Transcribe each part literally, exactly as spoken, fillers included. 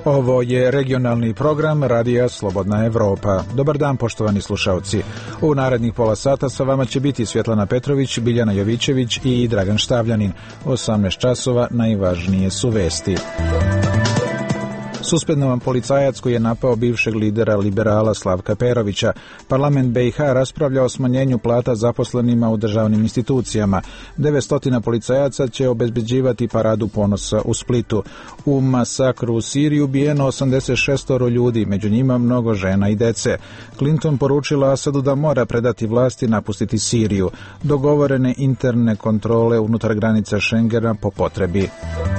Ovo je regionalni program Radija Slobodna Evropa. Dobar dan, poštovani slušalci. U narednih pola sata sa vama će biti Svjetlana Petrović, Biljana Jovićević i Dragan Štavljanin. osamnaest časova najvažnije su vesti. Suspendovan policajac koji je napao bivšeg lidera liberala Slavka Perovića. Parlament B i H raspravlja o smanjenju plata zaposlenima u državnim institucijama. devetsto policajaca će obezbeđivati paradu ponosa u Splitu. U masakru u Siriji ubijeno osamdeset šest ljudi, među njima mnogo žena i dece. Clinton poručila Asadu da mora predati vlast i napustiti Siriju. Dogovorene interne kontrole unutar granica Schengena po potrebi.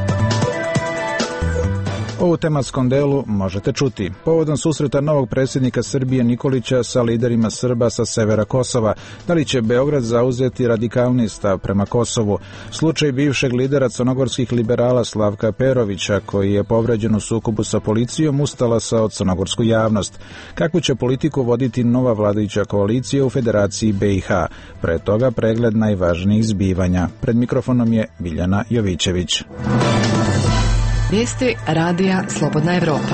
Ovu tematskom delu možete čuti. Povodom susreta novog predsjednika Srbije Nikolića sa liderima Srba sa severa Kosova, da li će Beograd zauzeti radikalni stav prema Kosovu? Slučaj bivšeg lidera crnogorskih liberala Slavka Perovića, koji je povređen u sukobu sa policijom, ustalasa od crnogorsku javnost. Kakvu će politiku voditi nova vladajuća koalicija u Federaciji B i H? Pre toga pregled najvažnijih zbivanja. Pred mikrofonom je Biljana Jovićević. Vijesti Radija Slobodna Evropa.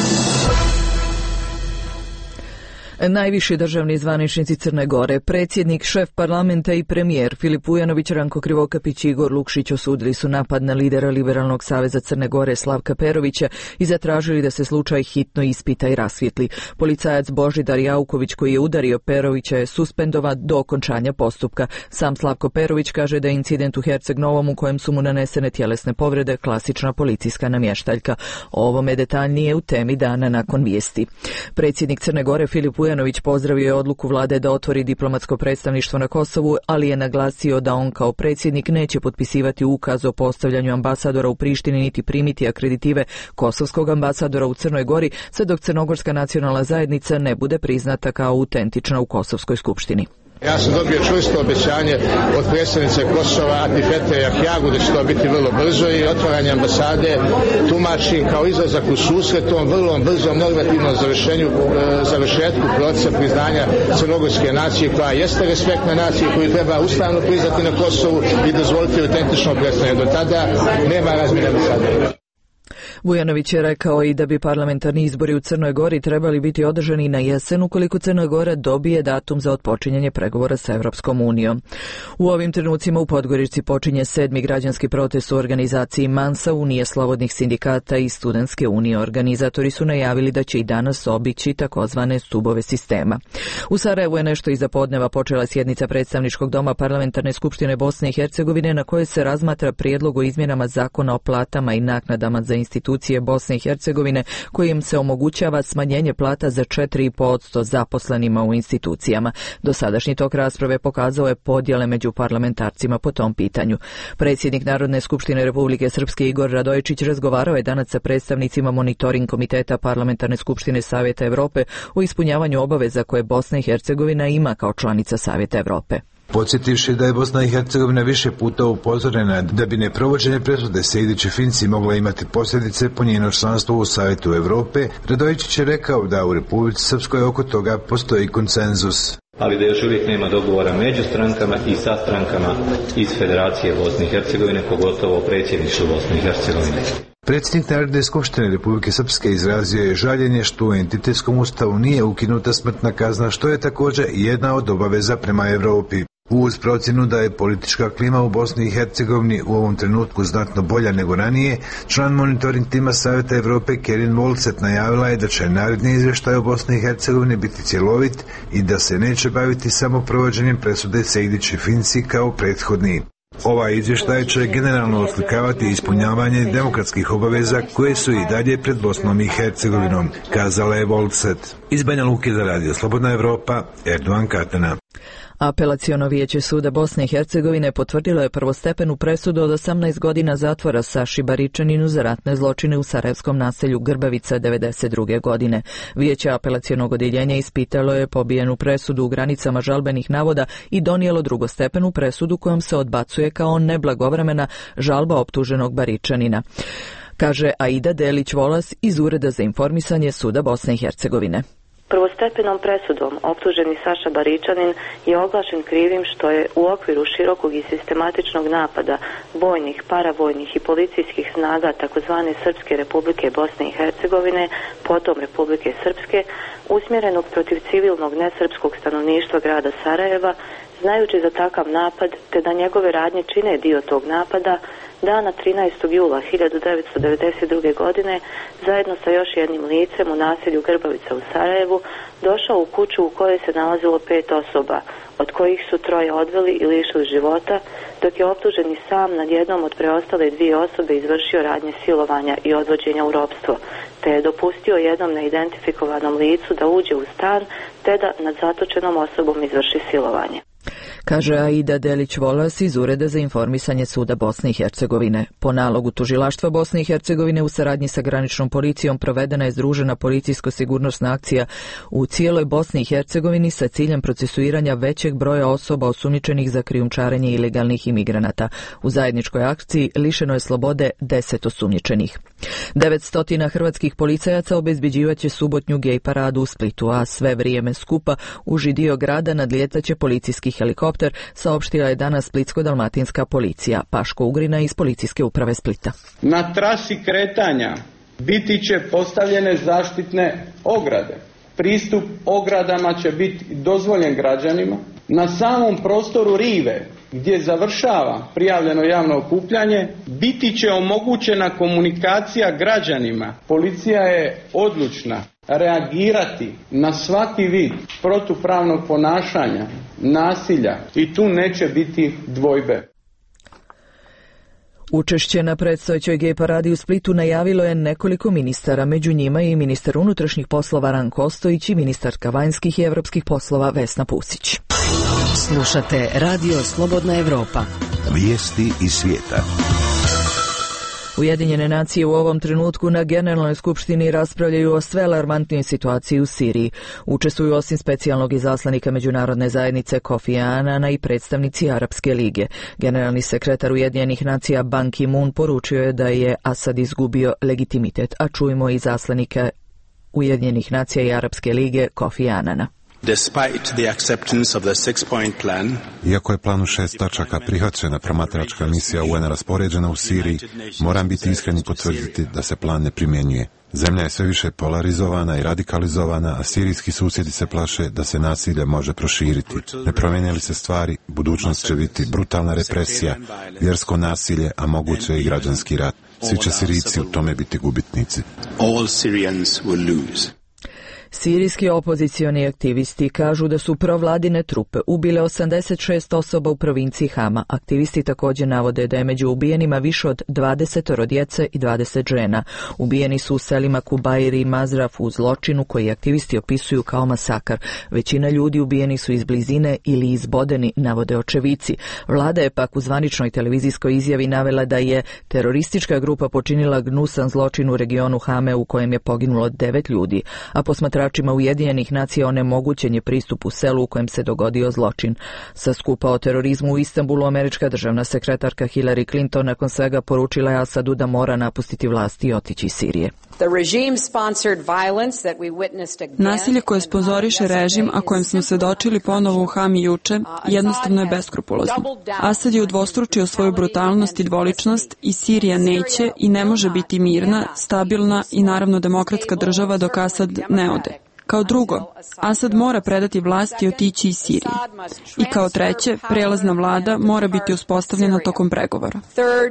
Najviši državni zvaničnici Crne Gore, predsjednik, šef parlamenta i premijer Filip Vujanović, Ranko Krivokapić i Igor Lukšić osudili su napad na lidera Liberalnog saveza Crne Gore Slavka Perovića i zatražili da se slučaj hitno ispita i rasvijetli. Policajac Božidar Jauković, koji je udario Perovića, je suspendovan do okončanja postupka. Sam Slavko Perović kaže da je incident u Herceg Novom u kojem su mu nanesene tjelesne povrede klasična policijska namještaljka. O ovome detaljnije u temi dana nakon vijesti. Predsjednik Crne Gore Filip Vujanović pozdravio je odluku vlade da otvori diplomatsko predstavništvo na Kosovu, ali je naglasio da on kao predsjednik neće potpisivati ukaz o postavljanju ambasadora u Prištini niti primiti akreditive kosovskog ambasadora u Crnoj Gori, sve dok crnogorska nacionalna zajednica ne bude priznata kao autentična u Kosovskoj skupštini. Ja sam dobio čvrsto obećanje od predsjednice Kosova Atifete Jahjagu da će to biti vrlo brzo i otvaranje ambasade tumačim kao izlazak u susret tom vrlo brzom normativnom završenju, završetku procesa priznanja crnogorske nacije koja jeste respektna nacija koju treba ustavno priznati na Kosovu i dozvoliti autentično predstavljanje. Do tada nema razmjene ambasade. Vujanović je rekao i da bi parlamentarni izbori u Crnoj Gori trebali biti održani na jesen ukoliko Crna Gora dobije datum za otpočinjanje pregovora sa Evropskom unijom. U ovim trenucima u Podgorici počinje sedmi građanski protest u organizaciji Mansa, Unije slobodnih sindikata i Studentske unije. Organizatori su najavili da će i danas obići takozvane stubove sistema. U Sarajevu je nešto iza podneva počela sjednica predstavničkog doma Parlamentarne skupštine Bosne i Hercegovine na kojoj se razmatra prijedlog o izmjenama zakona o platama i naknadama za institucije Bosne i Hercegovine, kojim se omogućava smanjenje plata za četiri i po posto zaposlenima u institucijama. Dosadašnji tok rasprave pokazao je podjele među parlamentarcima po tom pitanju. Predsjednik Narodne skupštine Republike Srpske Igor Radojičić razgovarao je danas sa predstavnicima monitoring komiteta Parlamentarne skupštine Savjeta Evrope o ispunjavanju obaveza koje Bosna i Hercegovina ima kao članica Savjeta Evrope. Podsjetivši da je Bosna i Hercegovina više puta upozorena da bi neprovođenje presude Sejdić-Finci mogla imati posljedice po njeno članstvo u Savjetu Evrope, Radojičić je rekao da u Republici Srpskoj oko toga postoji konsenzus. Ali da još uvijek nema dogovora među strankama i sa strankama iz Federacije Bosne i Hercegovine, pogotovo predsjedništvu Bosne i Hercegovine. Predsjednik Narodne skupštine Republike Srpske izrazio je žaljenje što u entitetskom ustavu nije ukinuta smrtna kazna, što je također jedna od obaveza prema Evropi. Uz procjenu da je politička klima u Bosni i Hercegovini u ovom trenutku znatno bolja nego ranije, član monitoring tima Savjeta Evrope Kerin Volcet najavila je da će naredni izvještaj o Bosni i Hercegovini biti cjelovit i da se neće baviti samo provođenjem presude Sejdić-Finci kao prethodni. Ovaj izvještaj će generalno oslikavati ispunjavanje demokratskih obaveza koje su i dalje pred Bosnom i Hercegovinom, kazala je Volcet. Iz Banja Luke za Radio Slobodna Evropa, Erdogan Katana. Apelaciono vijeće suda Bosne i Hercegovine potvrdilo je prvostepenu presudu od osamnaest godina zatvora Saši Baričaninu za ratne zločine u sarajevskom naselju Grbavica devedeset druge godine. Vijeće apelacionog odjeljenja ispitalo je pobijenu presudu u granicama žalbenih navoda i donijelo drugostepenu presudu kojom se odbacuje kao neblagovremena žalba optuženog Baričanina, kaže Aida Delić-Volas iz Ureda za informisanje suda Bosne i Hercegovine. Prvostepenom presudom optuženi Saša Baričanin je oglašen krivim što je u okviru širokog i sistematičnog napada vojnih, paravojnih i policijskih snaga tzv. Srpske Republike Bosne i Hercegovine, potom Republike Srpske, usmjerenog protiv civilnog nesrpskog stanovništva grada Sarajeva, znajući za takav napad te da njegove radnje čine dio tog napada, dana trinaestog jula hiljadu devetsto devedeset druge. godine zajedno sa još jednim licem u naselju Grbavica u Sarajevu došao u kuću u kojoj se nalazilo pet osoba, od kojih su troje odveli i lišili života, dok je optuženi sam nad jednom od preostale dvije osobe izvršio radnje silovanja i odvođenja u ropstvo, te je dopustio jednom neidentifikovanom licu da uđe u stan te da nad zatočenom osobom izvrši silovanje. Kaže Aida Delić-Volas iz Ureda za informisanje Suda Bosne i Hercegovine. Po nalogu Tužilaštva Bosne i Hercegovine u saradnji sa graničnom policijom provedena je združena policijsko-sigurnosna akcija u cijeloj Bosni i Hercegovini sa ciljem procesuiranja većeg broja osoba osumnjičenih za krijumčarenje ilegalnih imigranata. U zajedničkoj akciji lišeno je slobode deset osumnjičenih. devetsto hrvatskih policajaca obezbeđivaće subotnju gej paradu u Splitu, a sve vrijeme skupa uži dio grada nadlijetaće policijski helikopter, saopštila je danas Splitsko-dalmatinska policija. Paško Ugrina iz Policijske uprave Splita. Na trasi kretanja biti će postavljene zaštitne ograde. Pristup ogradama će biti dozvoljen građanima. Na samom prostoru rive gdje završava prijavljeno javno okupljanje biti će omogućena komunikacija građanima. Policija je odlučna reagirati na svaki vid protupravnog ponašanja, nasilja i tu neće biti dvojbe. Učešće na predstojećoj gej paradi u Splitu najavilo je nekoliko ministara, među njima i ministar unutrašnjih poslova Ranko Ostojić i ministarka vanjskih i evropskih poslova Vesna Pusić. Slušate Radio Slobodna Evropa. Vijesti iz svijeta. Ujedinjene nacije u ovom trenutku na Generalnoj skupštini raspravljaju o sve alarmantnijoj situaciji u Siriji. Učestvuju osim specijalnog izaslanika međunarodne zajednice Kofi Anana i predstavnici Arapske lige. Generalni sekretar Ujedinjenih nacija Ban Ki-moon poručio je da je Asad izgubio legitimitet, a čujemo i izaslanika Ujedinjenih nacija i Arapske lige Kofi Anana. Iako je plan u šest tačaka prihvaćena promatračka misija U N raspoređena u Siriji, moram biti iskren i potvrditi da se plan ne primjenjuje. Zemlja je sve više polarizovana i radikalizovana, a sirijski susjedi se plaše da se nasilje može proširiti. Ne promijene li se stvari, budućnost će biti brutalna represija, vjersko nasilje, a moguće i građanski rat. Svi će Sirijci u tome biti gubitnici. Sirijski opozicioni aktivisti kažu da su provladine trupe ubile osamdeset šest osoba u provinciji Hama. Aktivisti također navode da je među ubijenima više od dvadeset djece i dvadeset žena. Ubijeni su u selima Kubairi i Mazraf u zločinu koji aktivisti opisuju kao masakar. Većina ljudi ubijeni su iz blizine ili izbodeni, navode očevici. Vlada je pak u zvaničnoj televizijskoj izjavi navela da je teroristička grupa počinila gnusan zločin u regionu Hame u kojem je poginulo devet ljudi, a posmatračima Ujedinjenih nacija onemogućen je pristup u selu u kojem se dogodio zločin. Sa skupa o terorizmu u Istanbulu američka državna sekretarka Hillary Clinton nakon svega poručila je Asadu da mora napustiti vlast i otići iz Sirije. Nasilje koje spozoriše režim, a kojem smo svedočili ponovo u Hami juče, jednostavno je beskrupulozno. Asad je udvostručio svoju brutalnost i dvoličnost i Sirija neće i ne može biti mirna, stabilna i naravno demokratska država dok Asad ne ode. Kao drugo, Asad mora predati vlast i otići iz Sirije. I kao treće, prelazna vlada mora biti uspostavljena tokom pregovora.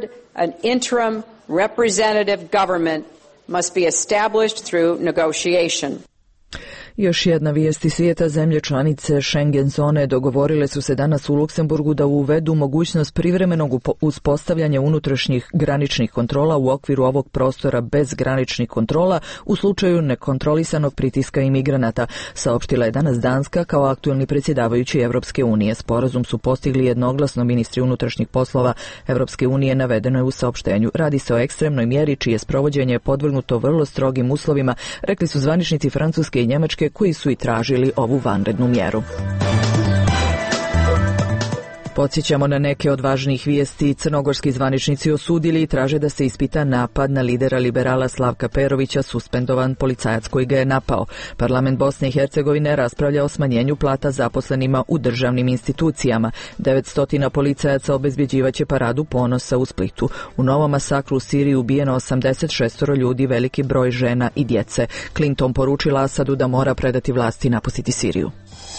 Must be established through negotiation. Još jedna vijest iz svijeta. Zemlje članice Schengen zone dogovorile su se danas u Luksemburgu da uvedu mogućnost privremenog uspostavljanja unutrašnjih graničnih kontrola u okviru ovog prostora bez graničnih kontrola u slučaju nekontrolisanog pritiska imigranata, saopštila je danas Danska kao aktuelni predsjedavajući Evropske unije. Sporazum su postigli jednoglasno ministri unutrašnjih poslova Evropske unije, navedeno je u saopštenju. Radi se o ekstremnoj mjeri čije sprovođenje je podvrgnuto vrlo strogim uslovima, rekli su zvaničnici Francuske i Njemačke koji su i tražili ovu vanrednu mjeru. Podsjećamo na neke od važnijih vijesti. Crnogorski zvaničnici osudili i traže da se ispita napad na lidera liberala Slavka Perovića, suspendovan policajac koji ga je napao. Parlament Bosne i Hercegovine raspravlja o smanjenju plata zaposlenima u državnim institucijama. devetsto policajaca obezbjeđivaće paradu ponosa u Splitu. U novom masakru u Siriji ubijeno osamdeset šest ljudi, veliki broj žena i djece. Clinton poručila Asadu da mora predati vlasti i napustiti Siriju.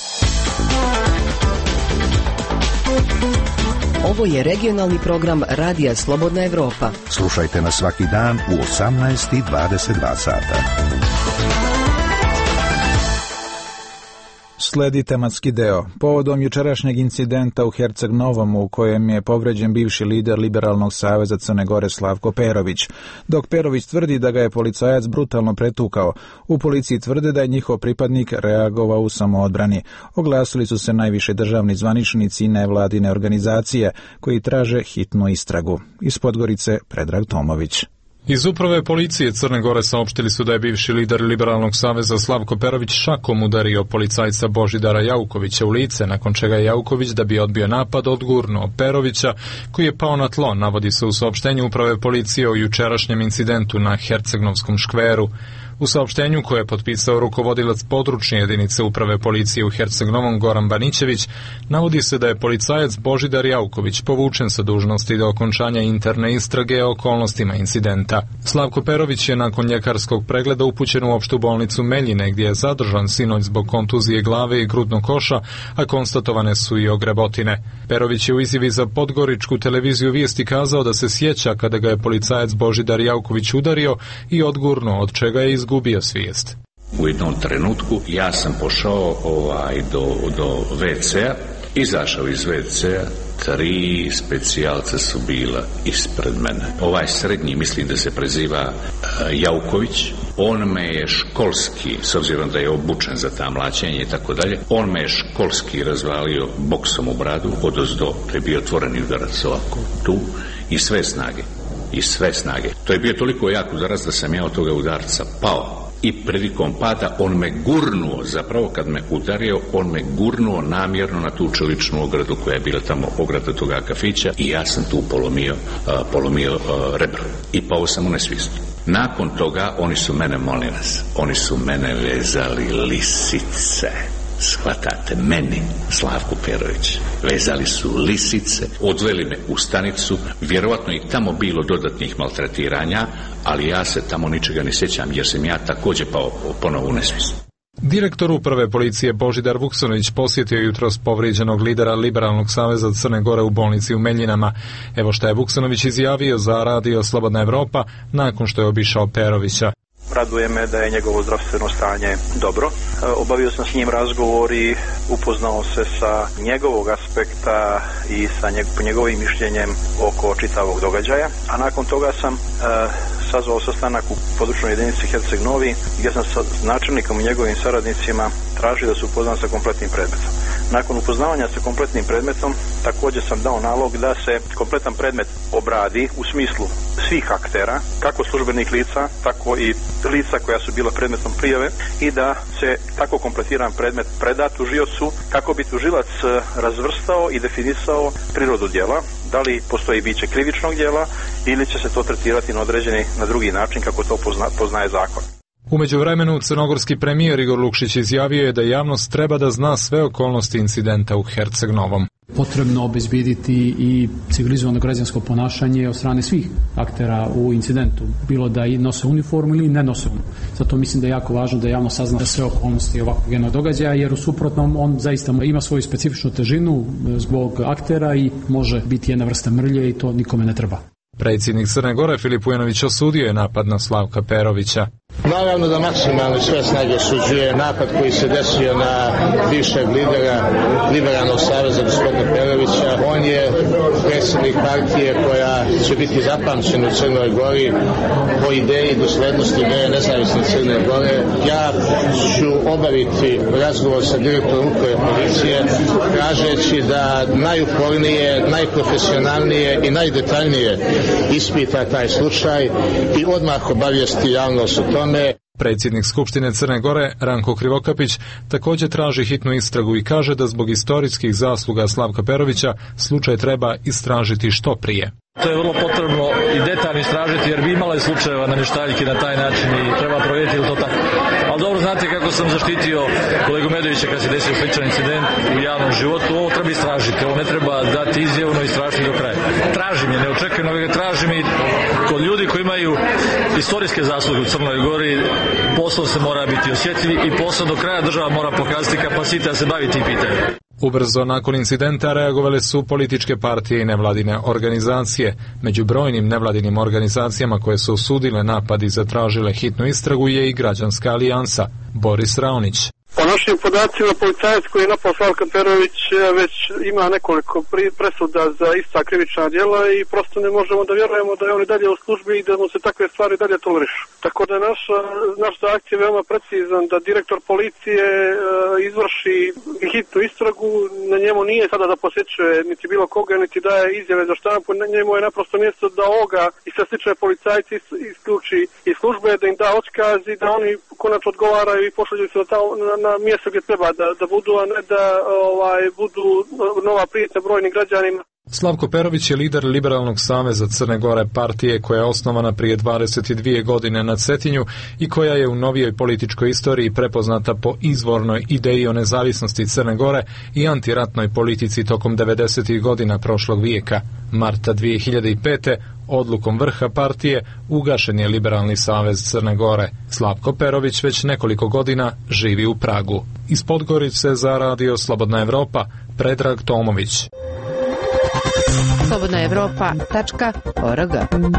Ovo je regionalni program Radija Slobodna Evropa. Slušajte nas svaki dan u osamnaest i dvadeset dva sata. Sledi tematski deo. Povodom jučerašnjeg incidenta u Herceg Novomu u kojem je povređen bivši lider Liberalnog saveza Crne Gore Slavko Perović. Dok Perović tvrdi da ga je policajac brutalno pretukao, u policiji tvrde da je njihov pripadnik reagovao u samoodbrani. Oglasili su se najviše državni zvaničnici i nevladine organizacije koji traže hitnu istragu. Iz Podgorice Predrag Tomović. Iz uprave policije Crne Gore saopštili su da je bivši lider Liberalnog saveza Slavko Perović šakom udario policajca Božidara Jaukovića u lice, nakon čega je Jauković, da bi odbio napad, odgurnuo Perovića, koji je pao na tlo, navodi se u saopštenju uprave policije o jučerašnjem incidentu na Hercegnovskom škveru. U saopštenju koje je potpisao rukovodilac područne jedinice uprave policije u Herceg Novom Goran Banićević, navodi se da je policajac Božidar Jauković povučen sa dužnosti do okončanja interne istrage o okolnostima incidenta. Slavko Perović je nakon ljekarskog pregleda upućen u opštu bolnicu Meljine, gdje je zadržan sinoć zbog kontuzije glave i grudnog koša, a konstatovane su i ogrebotine. Perović je u izjavi za podgoričku televiziju Vijesti kazao da se sjeća kada ga je policajac Božidar Jauković udario i odgurnuo, od čega je izgubio svijest. U jednom trenutku ja sam pošao ovaj, do, do ve ce a, izašao iz ve ce a, tri specijalca su bila ispred mene. Ovaj srednji, mislim da se preziva uh, Jauković, on me je školski, s obzirom da je obučen za ta mlaćenje i tako dalje, on me je školski razvalio boksom u bradu, odozdo, to je bio otvoreni udarac ovako, tu, i sve snage. I sve snage. To je bio toliko jak udarac da sam ja od toga udarca pao. I prilikom pada on me gurnuo, zapravo kad me udario, on me gurnuo namjerno na tu čeličnu ogradu koja je bila tamo, ograda toga kafića, i ja sam tu polomio, uh, polomio uh, rebro. I pao sam u nesvijest. Nakon toga oni su mene, molim vas, oni su mene vezali lisice. Shvatate, meni, Slavku Perović, vezali su lisice, odveli me u stanicu, vjerovatno i tamo bilo dodatnih maltretiranja, ali ja se tamo ničega ne sjećam, jer sam ja također pao ponovo u nesvijest. Direktor uprave policije Božidar Vuksonović posjetio jutros povrijeđenog lidera Liberalnog saveza Crne Gore u bolnici u Meljinama. Evo šta je Vuksonović izjavio za Radio Slobodna Evropa nakon što je obišao Perovića. Raduje me da je njegovo zdravstveno stanje dobro. Obavio sam s njim razgovor i upoznao se sa njegovog aspekta i sa njegovim mišljenjem oko čitavog događaja. A nakon toga sam e, sazvao sastanak u područnoj jedinici Herceg Novi, gdje sam sa načelnikom i njegovim saradnicima tražio da se upoznam sa kompletnim predmetom. Nakon upoznavanja sa kompletnim predmetom, također sam dao nalog da se kompletan predmet obradi u smislu svih aktera, kako službenih lica, tako i lica koja su bila predmetom prijave, i da se tako kompletiran predmet preda tužiocu kako bi tužilac razvrstao i definisao prirodu djela, da li postoji biće krivičnog djela ili će se to tretirati na određeni, na drugi način kako to pozna, poznaje zakon. U međuvremenu, crnogorski premijer Igor Lukšić izjavio je da javnost treba da zna sve okolnosti incidenta u Herceg Novom. Potrebno obezbediti i civilizovano građansko ponašanje od strane svih aktera u incidentu, bilo da i nose uniformu ili ne nose uniformu. Zato mislim da je jako važno da javno sazna sve okolnosti ovakvog jednog događaja, jer u suprotnom on zaista ima svoju specifičnu težinu zbog aktera i može biti jedna vrsta mrlje i to nikome ne treba. Predsjednik Crne Gore Filip Vujanović osudio je napad na Slavka Perovića. Naravno da maksimalno sve snage osuđuje napad koji se desio na bivšeg lidera Liberalnog saveza gospodina Perovića. On je predsjednik partije koja će biti zapamćena u Crnoj Gori po ideji doslednosti ideje nezavisne Crne Gore. Ja ću obaviti razgovor sa direktorom uprave policije tražeći da najupornije, najprofesionalnije i najdetaljnije ispita taj slučaj i odmah obavijesti javnost o tome. Predsjednik Skupštine Crne Gore, Ranko Krivokapić, također traži hitnu istragu i kaže da zbog istorijskih zasluga Slavka Perovića slučaj treba istražiti što prije. To je vrlo potrebno i detaljno istražiti jer bi imala i slučajeva namještaljki na taj način i treba provjeriti ili to tako. Ali dobro znate kako sam zaštitio kolegu Medovića kad se desio sličan incident u javnom životu. Ovo treba istražiti, ovo ne treba dati izjavno i istražiti do kraja. Tražim je, ne očekujem, nego ga tražim i kod ljudi koji imaju istorijske zasluge u Crnoj Gori, posao se mora biti osjetljiv i posao do kraja država mora pokazati kapacitet da se bavi tim pitanjem. Ubrzo nakon incidenta reagovale su političke partije i nevladine organizacije. Među brojnim nevladinim organizacijama koje su osudile napad i zatražile hitnu istragu je i Građanska alijansa. Boris Raonić. Po našim podacima, policajac koji je napao Slavka Perović već ima nekoliko presuda za ista krivična djela i prosto ne možemo da vjerujemo da je on i dalje u službi i da mu se takve stvari dalje tolerišu. Tako da naš, naš zahtjev je veoma precizan da direktor policije izvrši hitnu istragu, na njemu nije sada da posjećuje niti bilo koga, niti daje izjave za štampu, na njemu je naprosto mjesto da ovoga i sve slične policajci isključi iz službe, da im da otkaz i da oni konačno odgovaraju i pošalju se na, na, na mjesto gdje treba da, da budu, a ne da ovaj, budu nova prijetnja brojnim građanima. Slavko Perović je lider Liberalnog saveza Crne Gore, partije koja je osnovana prije dvadeset dvije godine na Cetinju i koja je u novijoj političkoj istoriji prepoznata po izvornoj ideji o nezavisnosti Crne Gore i antiratnoj politici tokom devedesetih godina prošlog vijeka. Marta dvije hiljade pete. odlukom vrha partije ugašen je Liberalni savez Crne Gore. Slavko Perović već nekoliko godina živi u Pragu. Iz Podgorice za radio Slobodna Evropa, Predrag Tomović. slobodna evropa tačka org.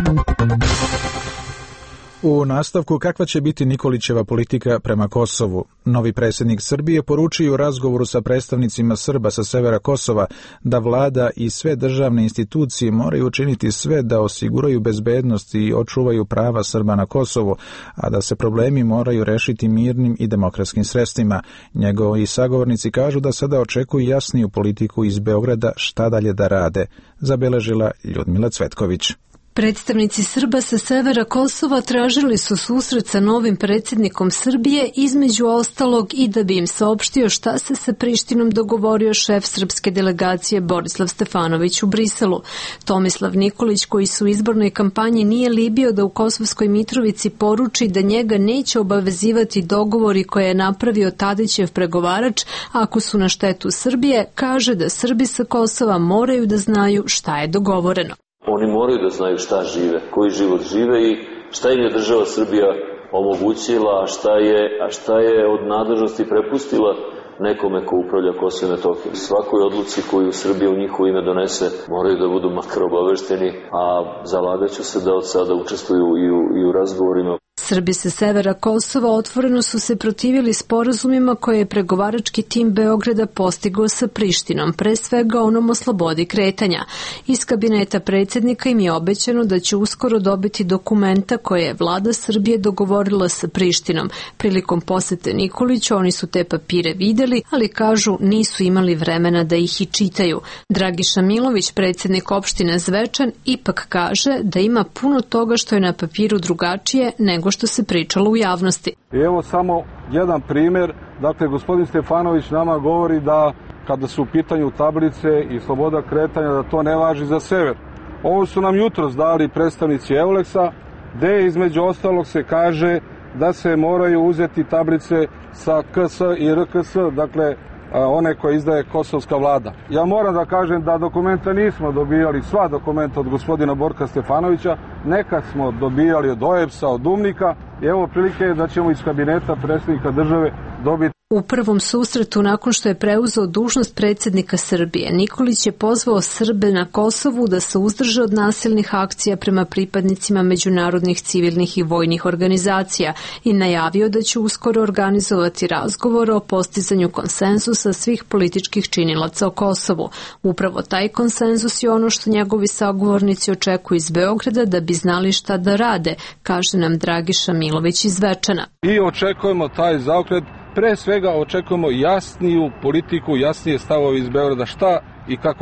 U nastavku, kakva će biti Nikolićeva politika prema Kosovu? Novi predsjednik Srbije poručio u razgovoru sa predstavnicima Srba sa severa Kosova da vlada i sve državne institucije moraju učiniti sve da osiguraju bezbednost i očuvaju prava Srba na Kosovu, a da se problemi moraju rešiti mirnim i demokratskim sredstvima. Njegovi sagovornici kažu da sada očekuju jasniju politiku iz Beograda šta dalje da rade, zabeležila Ljudmila Cvetković. Predstavnici Srba sa severa Kosova tražili su susret sa novim predsjednikom Srbije, između ostalog i da bi im saopštio šta se sa Prištinom dogovorio šef srpske delegacije Borislav Stefanović u Briselu. Tomislav Nikolić, koji su u izbornoj kampanji nije libio da u Kosovskoj Mitrovici poruči da njega neće obavezivati dogovori koje je napravio Tadićev pregovarač ako su na štetu Srbije, kaže da Srbi sa Kosova moraju da znaju šta je dogovoreno. Oni moraju da znaju šta žive, koji život žive i šta im je država Srbija omogućila, a šta je, a šta je od nadležnosti prepustila nekome ko upravlja Kosovo i Metohijom. Svakoj odluci koju Srbija u njihovo ime donese moraju da budu makar obavešteni, a zalagaću se da od sada učestvuju i u, i u razgovorima. Srbi sa severa Kosova otvoreno su se protivili sporazumima koje je pregovarački tim Beograda postigao sa Prištinom, pre svega onom o slobodi kretanja. Iz kabineta predsjednika im je obećano da će uskoro dobiti dokumenta koje je vlada Srbije dogovorila sa Prištinom. Prilikom posete Nikoliću oni su te papire videli, ali kažu nisu imali vremena da ih i čitaju. Dragiša Milović, predsjednik opštine Zvečan, ipak kaže da ima puno toga što je na papiru drugačije nego što što se pričalo u javnosti. Evo samo jedan primjer. Dakle, gospodin Stefanović nama govori da kada su u pitanju tablice i sloboda kretanja, da to ne važi za sever. Ovo su nam jutros dali predstavnici Euleksa, gde između ostalog se kaže da se moraju uzeti tablice sa K S i R K S, dakle one koje izdaje kosovska vlada. Ja moram da kažem da dokumenta nismo dobijali, sva dokumenta od gospodina Borka Stefanovića, nekad smo dobijali od O E B S-a, od Umnika, i evo prilike da ćemo iz kabineta predsjednika države dobiti. U prvom susretu nakon što je preuzeo dužnost predsjednika Srbije, Nikolić je pozvao Srbe na Kosovu da se uzdrže od nasilnih akcija prema pripadnicima međunarodnih civilnih i vojnih organizacija i najavio da će uskoro organizovati razgovor o postizanju konsenzusa svih političkih činilaca o Kosovu. Upravo taj konsenzus je ono što njegovi sagovornici očekuju iz Beograda da bi znali šta da rade, kaže nam Dragiša Milović iz Zvečana. I očekujemo taj zaokret. Pre svega očekujemo jasniju politiku, jasnije stavove iz Beograda šta i kako dalje.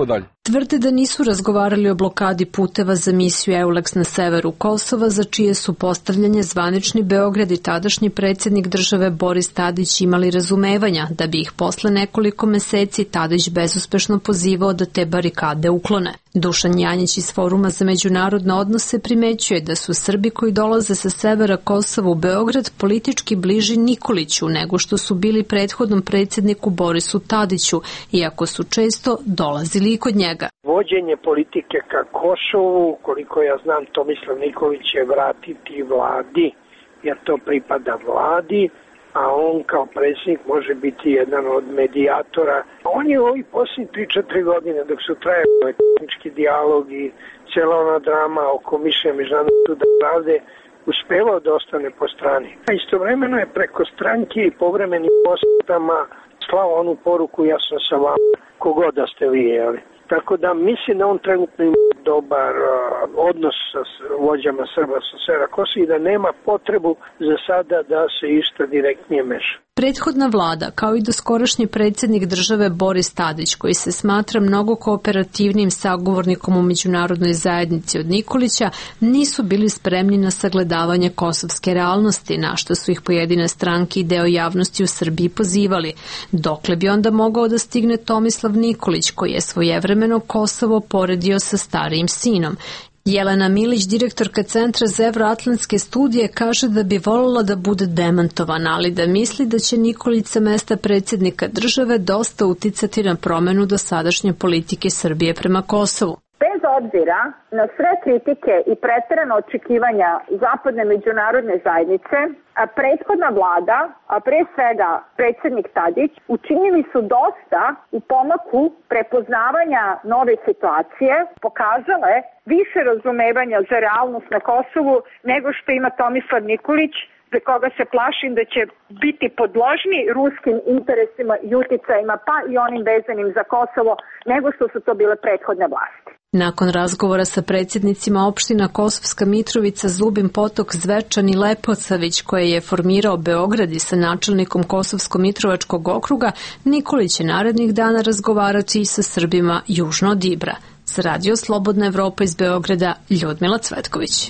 tvrde da nisu razgovarali o blokadi puteva za misiju EULEX na severu Kosova, za čije su postavljanje zvanični Beograd i tadašnji predsjednik države Boris Tadić imali razumevanja, da bi ih posle nekoliko meseci Tadić bezuspešno pozivao da te barikade uklone. Dušan Janjić iz Foruma za međunarodne odnose primećuje da su Srbi koji dolaze sa severa Kosova u Beograd politički bliži Nikoliću nego što su bili prethodnom predsjedniku Borisu Tadiću, iako su često dolazili i kod njega. Vođenje politike ka Kosovu, koliko ja znam, Tomislav Nikolić će vratiti vladi, jer to pripada vladi, a on kao predsjednik može biti jedan od medijatora. On je u ovih posljednjih tri četiri godine, dok su trajali tehnički dijalog i cijela ona drama oko mišljenja Međunarodnog suda pravde, uspevao da ostane po strani. A istovremeno je preko stranke i povremenim posjetama slao onu poruku: ja sam sa vama, kogod da ste vi, jeli. Tako da mislim da on trenutno ima dobar uh, odnos sa vođama Srba sa severa Kosova i da nema potrebu za sada da se išta direktnije meša. Prethodna vlada, kao i doskorašnji predsjednik države Boris Tadić, koji se smatra mnogo kooperativnim sagovornikom u međunarodnoj zajednici od Nikolića, nisu bili spremni na sagledavanje kosovske realnosti, na što su ih pojedine stranke i deo javnosti u Srbiji pozivali. Dokle bi onda mogao da stigne Tomislav Nikolić, koji je svojevremeno Kosovo poredio sa starijim sinom? Jelena Milić, direktorka Centra za evroatlantske studije, kaže da bi voljela da bude demantovana, ali da misli da će Nikolić sa mesta predsjednika države dosta uticati na promenu dosadašnje politike Srbije prema Kosovu. Bez obzira na sve kritike i preterano očekivanja zapadne međunarodne zajednice, a prethodna vlada, a pre svega predsjednik Tadić, učinili su dosta u pomaku prepoznavanja nove situacije, pokazale više razumevanja za realnost na Kosovu nego što ima Tomislav Nikolić, za koga se plašim da će biti podložni ruskim interesima i uticajima, pa i onim vezanim za Kosovo, nego što su to bile prethodne vlasti. Nakon razgovora sa predsjednicima opština Kosovska Mitrovica, Zubin Potok, Zvečan i Leposavić, koje je formirao Beograd, i sa načelnikom Kosovsko-Mitrovačkog okruga, Nikolić će narednih dana razgovarati i sa Srbima južno od Ibra. Za Radio Slobodna Evropa iz Beograda, Ljudmila Cvetković.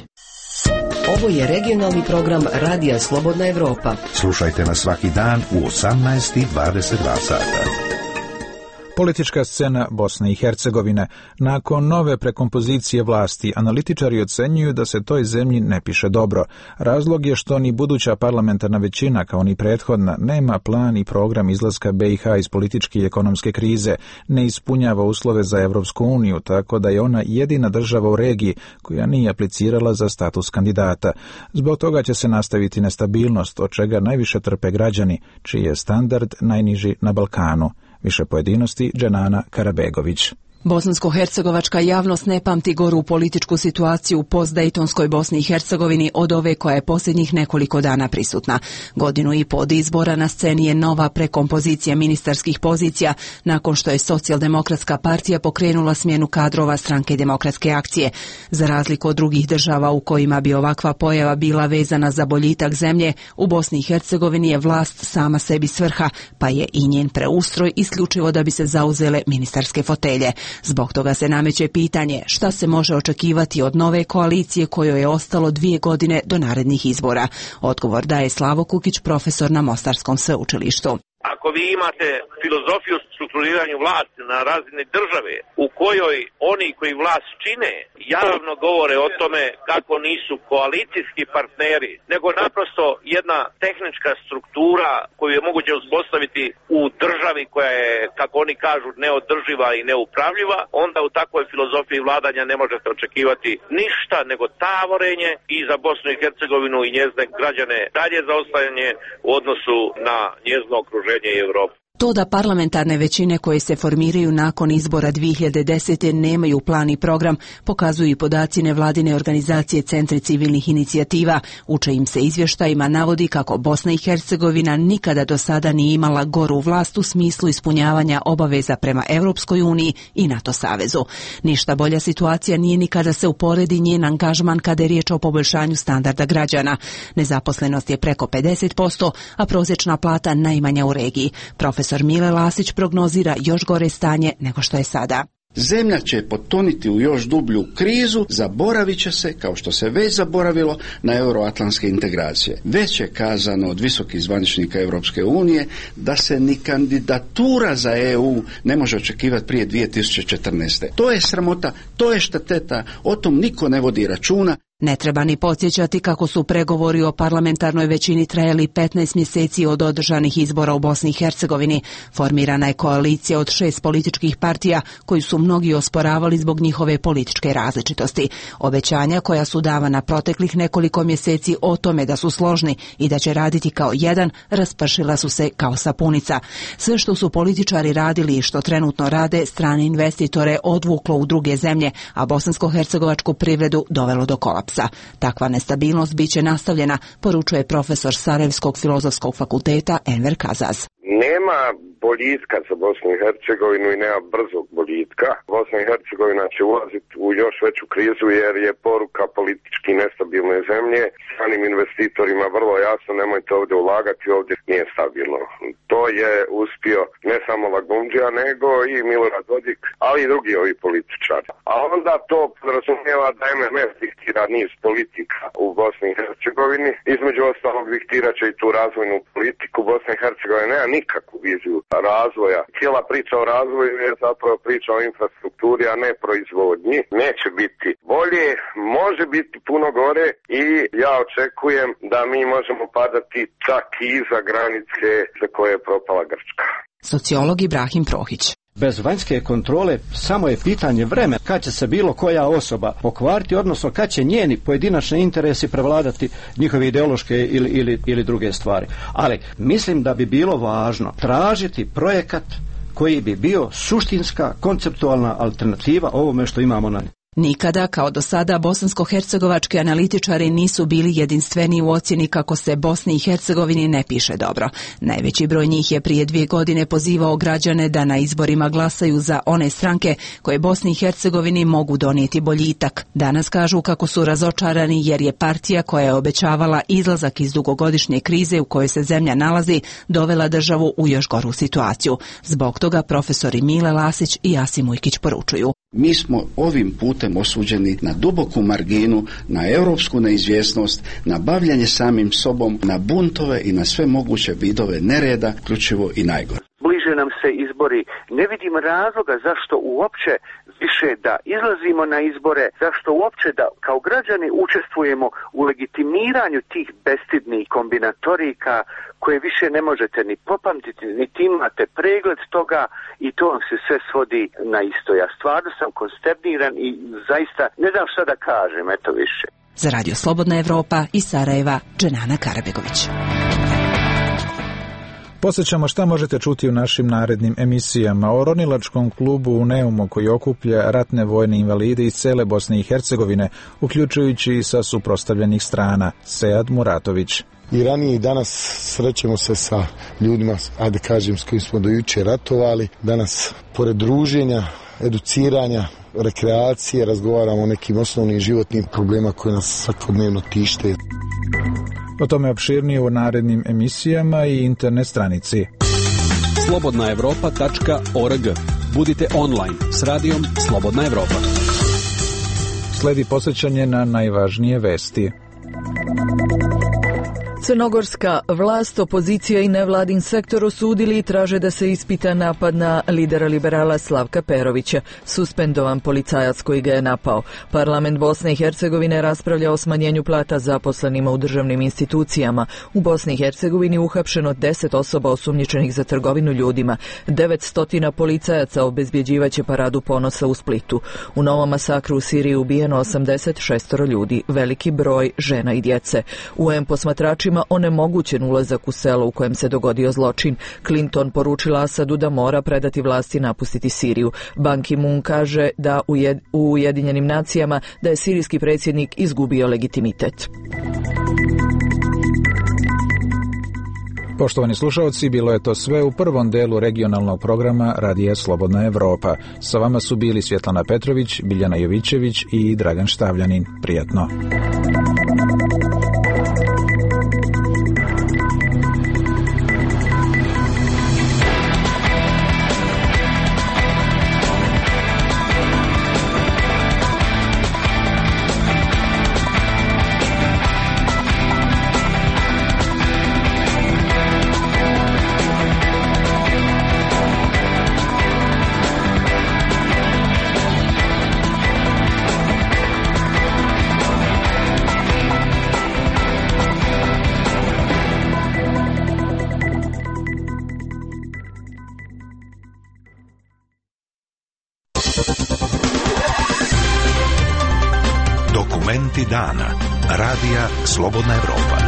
Ovo je regionalni program Radija Slobodna Evropa. Slušajte nas svaki dan u osamnaest i dvadeset dva sata. Politička scena Bosne i Hercegovine. Nakon nove prekompozicije vlasti, analitičari ocenjuju da se toj zemlji ne piše dobro. Razlog je što ni buduća parlamentarna većina, kao ni prethodna, nema plan i program izlaska B i H iz političke i ekonomske krize, ne ispunjava uslove za Evropsku uniju, tako da je ona jedina država u regiji koja nije aplicirala za status kandidata. Zbog toga će se nastaviti nestabilnost, od čega najviše trpe građani, čiji je standard najniži na Balkanu. Više pojedinosti, Dženana Karabegović. Bosansko-hercegovačka javnost ne pamti goru političku situaciju u postdejtonskoj Bosni i Hercegovini od ove koja je posljednjih nekoliko dana prisutna. Godinu i po od izbora na sceni je nova prekompozicija ministarskih pozicija nakon što je Socijaldemokratska partija pokrenula smjenu kadrova Stranke demokratske akcije. Za razliku od drugih država u kojima bi ovakva pojava bila vezana za boljitak zemlje, u Bosni i Hercegovini je vlast sama sebi svrha, pa je i njen preustroj isključivo da bi se zauzele ministarske fotelje. Zbog toga se nameće pitanje šta se može očekivati od nove koalicije kojoj je ostalo dvije godine do narednih izbora. Odgovor daje Slavo Kukić, profesor na Mostarskom sveučilištu. Ako vi imate filozofiju strukturiranju vlasti na razini države u kojoj oni koji vlast čine javno govore o tome kako nisu koalicijski partneri, nego naprosto jedna tehnička struktura koju je moguće uspostaviti u državi koja je, kako oni kažu, neodrživa i neupravljiva, onda u takvoj filozofiji vladanja ne možete očekivati ništa nego tavorenje i za Bosnu i Hercegovinu i njezine građane dalje zaostajanje u odnosu na njezino okruženje i Evropu. To da parlamentarne većine koje se formiraju nakon izbora dvije hiljade desete nemaju plan i program pokazuju i podaci nevladine organizacije Centri civilnih inicijativa, u čijim se izvještajima navodi kako Bosna i Hercegovina nikada do sada nije imala goru vlast u smislu ispunjavanja obaveza prema Europskoj uniji i NATO savezu. Ništa bolja situacija nije ni kada se uporedi njen angažman kada je riječ o poboljšanju standarda građana. Nezaposlenost je preko pedeset posto, a prosječna plata najmanja u regiji. Profesor Profesor Mile Lasić prognozira još gore stanje nego što je sada. zemlja će potoniti u još dublju krizu, zaboravit će se, kao što se već zaboravilo, na euroatlantske integracije. Već je kazano od visokih zvaničnika Europske unije da se ni kandidatura za E U ne može očekivati prije dvije tisuće četrnaeste. To je sramota, to je šteteta, o tom niko ne vodi računa. Ne treba ni podsjećati kako su pregovori o parlamentarnoj većini trajali petnaest mjeseci od održanih izbora u Bosni i Hercegovini. Formirana je koalicija od šest političkih partija koji su mnogi osporavali zbog njihove političke različitosti. Obećanja koja su davana proteklih nekoliko mjeseci o tome da su složni i da će raditi kao jedan, raspršila su se kao sapunica. Sve što su političari radili i što trenutno rade, strane investitore odvuklo u druge zemlje, a bosansko-hercegovačku privredu dovelo do kolapsa. Takva nestabilnost biće nastavljena, poručuje profesor Sarajevskog filozofskog fakulteta Enver Kazaz. Nema boljitka za Bosnu i Hercegovinu i nema brzog boljitka. Bosna i Hercegovina će ulaziti u još veću krizu jer je poruka politički nestabilne zemlje stranim investitorima vrlo jasno: nemojte ovdje ulagati, ovdje nije stabilno. To je uspio ne samo Lagumdžija nego i Milorad Dodik, ali i drugi ovi političari. A onda to podrazumijeva da M M F diktira niz politika u Bosni i Hercegovini. Između ostalog diktirat će i tu razvojnu politiku. Bosna i Hercegovina nema nikakvu viziju razvoja. Cijela priča o razvoju je zapravo priča o infrastrukturi, a ne proizvodnji. Neće biti bolje, može biti puno gore i ja očekujem da mi možemo padati čak i iza granice za koje je propala Grčka. Sociolog Ibrahim Prohić. Bez vanjske kontrole samo je pitanje vremena kad će se bilo koja osoba pokvariti, odnosno kad će njeni pojedinačni interesi prevladati njihove ideološke ili, ili, ili druge stvari. Ali mislim da bi bilo važno tražiti projekat koji bi bio suštinska, konceptualna alternativa ovome što imamo na njemu. Nikada, kao do sada, bosansko-hercegovački analitičari nisu bili jedinstveni u ocjeni kako se Bosni i Hercegovini ne piše dobro. Najveći broj njih je prije dvije godine pozivao građane da na izborima glasaju za one stranke koje Bosni i Hercegovini mogu donijeti boljitak. Danas kažu kako su razočarani jer je partija koja je obećavala izlazak iz dugogodišnje krize u kojoj se zemlja nalazi dovela državu u još goru situaciju. Zbog toga profesori Mile Lasić i Jasim Ujkić poručuju: mi smo ovim putem osuđeni na duboku marginu, na europsku neizvjesnost, na bavljanje samim sobom, na buntove i na sve moguće vidove nereda, ključivo i najgore. Bliže nam se izbori. Ne vidim razloga zašto uopće više da izlazimo na izbore, zašto uopće da kao građani učestvujemo u legitimiranju tih bestidnih kombinatorika koje više ne možete ni popamtiti, niti imate pregled toga i to vam se sve svodi na isto. Ja stvarno sam konsterniran i zaista ne znam šta da kažem, eto više. Za Radio Slobodna Evropa iz Sarajeva, Dženana Karabegović. Posjećamo šta možete čuti u našim narednim emisijama. O ronilačkom klubu u Neumu koji okuplja ratne vojne invalide iz cele Bosne i Hercegovine, uključujući i sa suprotstavljenih strana. Sead Muratović. I ranije i danas srećemo se sa ljudima, ajde kažem, s kojim smo do juče ratovali. Danas, pored druženja, educiranja, rekreacije, razgovaramo o nekim osnovnim životnim problemima koje nas svakodnevno tište. O tome opširnije u narednim emisijama i internet stranici. slobodna evropa tačka org. Budite online s radijom Slobodna Evropa. Sledi posjećanje na najvažnije vesti. Crnogorska vlast, opozicija i nevladin sektor osudili i traže da se ispita napad na lidera liberala Slavka Perovića, suspendovan policajac koji ga je napao. Parlament Bosne i Hercegovine raspravlja o smanjenju plata zaposlenima u državnim institucijama. U Bosni i Hercegovini uhapšeno deset osoba osumnjičenih za trgovinu ljudima. devetsto policajaca obezbjeđivaće paradu ponosa u Splitu. U novom masakru u Siriji ubijeno osamdeset šest ljudi, veliki broj žena i djece. U em posmatračima onemogućen ulazak u selo u kojem se dogodio zločin. Clinton poručila Asadu da mora predati vlasti i napustiti Siriju. Ban Ki-moon kaže da u Ujedinjenim nacijama da je sirijski predsjednik izgubio legitimitet. Poštovani slušalci, bilo je to sve u prvom delu regionalnog programa Radija Slobodna Evropa. Sa vama su bili Svjetlana Petrović, Biljana Jovićević i Dragan Štavljanin. Prijatno. Dokumenti dana. Radija Slobodna Evropa.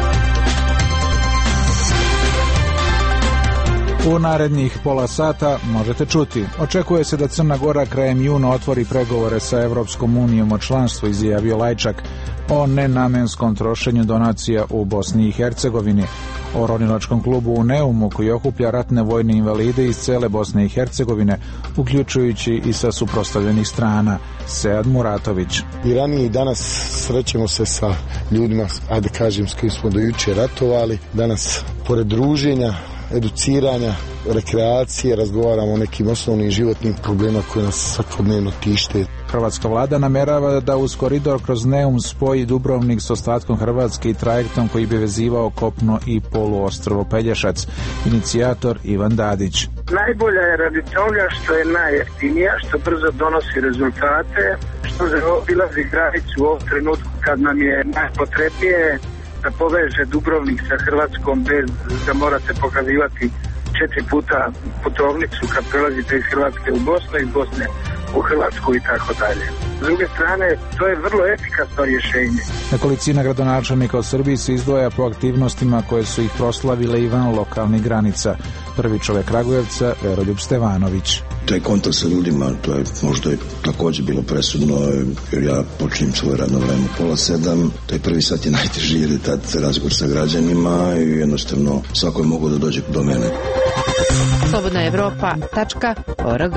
U narednih pola sata možete čuti. Očekuje se da Crna Gora krajem juna otvori pregovore sa Evropskom unijom o članstvu, izjavio Lajčak, o nenamenskom trošenju donacija u Bosni i Hercegovini, o ronilačkom klubu u Neumu koji okuplja ratne vojne invalide iz cele Bosne i Hercegovine, uključujući i sa suprotstavljenih strana, Sead Muratović. I ranije i danas srećemo se sa ljudima, ajde kažem, s kojim smo do juče ratovali. Danas, pored druženja, educiranja, rekreacije, razgovaramo o nekim osnovnim životnim problemima koje nas svakodnevno tište. Hrvatska vlada namerava da uz koridor kroz Neum spoji Dubrovnik s ostatkom Hrvatske i trajektom koji bi vezivao kopno i poluostrvo Pelješac. Inicijator Ivan Dadić. Najbolja je radi toga što je najjeftinija, što brzo donosi rezultate, što obilazi granicu u ovom trenutku kad nam je najpotrebnije, da poveže Dubrovnik sa Hrvatskom bez da morate pokazivati četiri puta putovnicu kad prelazite iz Hrvatske u Bosnu, iz Bosne u Hrvatsku i tako dalje. S druge strane, to je vrlo efikasno rješenje. Nekolicina gradonačelnika u Srbiji se izdvoja po aktivnostima koje su ih proslavile i van lokalnih granica. Prvi čovjek Kragujevca, Veroljub Stevanović. Taj kontakt sa ljudima, to je možda je također bilo presudno, jer ja počinjem svoje radno vreme u pola sedam, taj prvi sat je najteži jer je tad razgovor sa građanima i jednostavno svako je mogao da dođe do mene. Slobodna Evropa tačka org.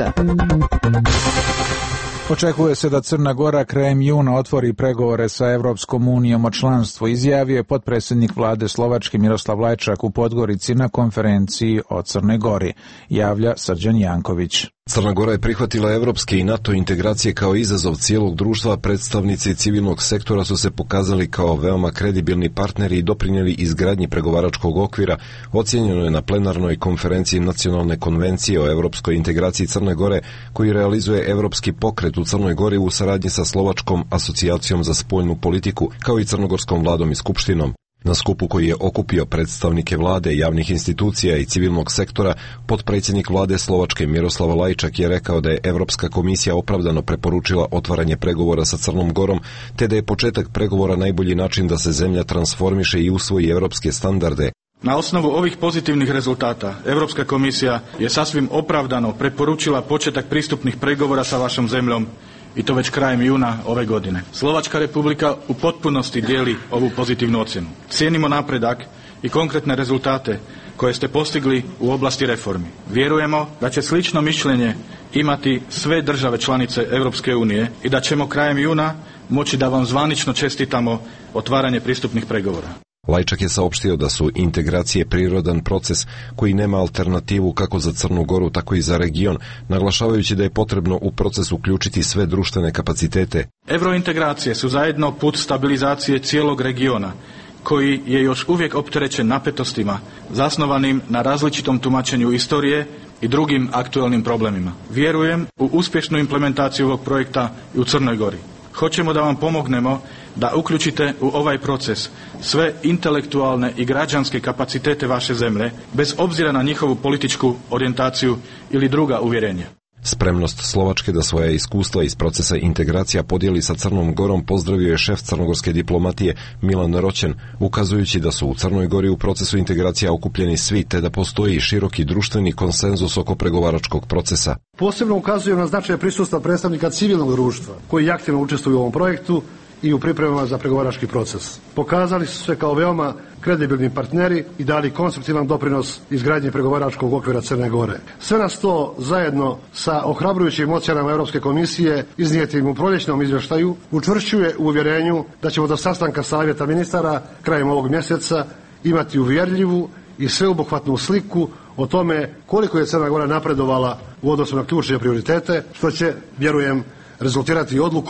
Očekuje se da Crna Gora krajem juna otvori pregovore sa Evropskom unijom o članstvu, izjavio je potpredsjednik vlade Slovačke Miroslav Lajčak u Podgorici na konferenciji o Crnoj Gori, javlja Srđan Janković. Crna Gora je prihvatila evropske i NATO integracije kao izazov cijelog društva, predstavnici civilnog sektora su se pokazali kao veoma kredibilni partneri i doprinijeli izgradnji pregovaračkog okvira, ocijenjeno je na plenarnoj konferenciji Nacionalne konvencije o evropskoj integraciji Crne Gore, koji realizuje Evropski pokret u Crnoj Gori u saradnji sa Slovačkom asocijacijom za spoljnu politiku, kao i crnogorskom vladom i skupštinom. Na skupu koji je okupio predstavnike vlade, javnih institucija i civilnog sektora, potpredsjednik vlade Slovačke Miroslav Lajčak je rekao da je Evropska komisija opravdano preporučila otvaranje pregovora sa Crnom Gorom, te da je početak pregovora najbolji način da se zemlja transformiše i usvoji evropske standarde. Na osnovu ovih pozitivnih rezultata, Evropska komisija je sasvim opravdano preporučila početak pristupnih pregovora sa vašom zemljom, i to već krajem juna ove godine. Slovačka republika u potpunosti dijeli ovu pozitivnu ocjenu. Cijenimo napredak i konkretne rezultate koje ste postigli u oblasti reformi. Vjerujemo da će slično mišljenje imati sve države članice Europske unije i da ćemo krajem juna moći da vam zvanično čestitamo otvaranje pristupnih pregovora. Lajčak je saopštio da su integracije prirodan proces koji nema alternativu kako za Crnu Goru, tako i za region, naglašavajući da je potrebno u proces uključiti sve društvene kapacitete. Eurointegracije su zajedno put stabilizacije cijelog regiona, koji je još uvijek opterećen napetostima, zasnovanim na različitom tumačenju istorije i drugim aktualnim problemima. Vjerujem u uspješnu implementaciju ovog projekta i u Crnoj Gori. Hoćemo da vam pomognemo da uključite u ovaj proces sve intelektualne i građanske kapacitete vaše zemlje, bez obzira na njihovu političku orijentaciju ili druga uvjerenja. Spremnost Slovačke da svoja iskustva iz procesa integracija podijeli sa Crnom Gorom pozdravio je šef crnogorske diplomatije Milan Roćen, ukazujući da su u Crnoj Gori u procesu integracija okupljeni svi, te da postoji široki društveni konsenzus oko pregovaračkog procesa. Posebno ukazujem na značaj prisustva predstavnika civilnog društva, koji aktivno učestvuju u ovom projektu i u pripremama za pregovarački proces. Pokazali su se kao veoma kredibilni partneri i dali konstruktivan doprinos izgradnji pregovaračkog okvira Crne Gore. Sve nas to zajedno sa ohrabrujućim ocjenama Europske komisije iznijetim u proljećnom izvještaju učvršćuje u uvjerenju da ćemo do sastanka savjeta ministara krajem ovog mjeseca imati uvjerljivu i sveobuhvatnu sliku o tome koliko je Crna Gora napredovala u odnosu na ključne prioritete, što će, vjerujem, rezultirati odlukom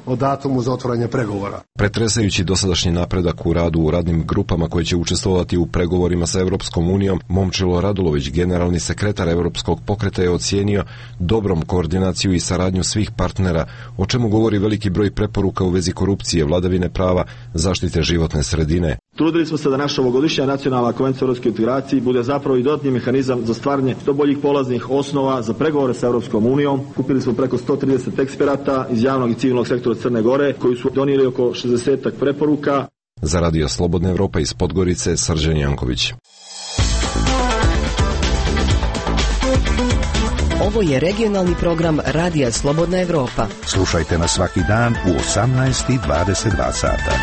o datumu za otvaranje pregovora. Pretresajući dosadašnji napredak u radu u radnim grupama koje će učestvovati u pregovorima sa Europskom unijom, Momčilo Radulović, generalni sekretar Europskog pokreta, je ocijenio dobrom koordinaciju i saradnju svih partnera, o čemu govori veliki broj preporuka u vezi korupcije, vladavine prava, zaštite životne sredine. Trudili smo se da naša ovogodišnja nacionalna konvencija o europskoj integraciji bude zapravo i dodatni mehanizam za stvaranje što boljih polaznih osnova za pregovore sa Europskom unijom. Kupili smo preko sto trideset eksperata iz javnog i civilnog sektora Crne Gore koji su donijeli oko šezdeset preporuka. Za Radio Slobodna Evropa iz Podgorice, Srđan Janković. Ovo je regionalni program Radija Slobodna Evropa. Slušajte nas svaki dan u osamnaest i dvadeset dva sata.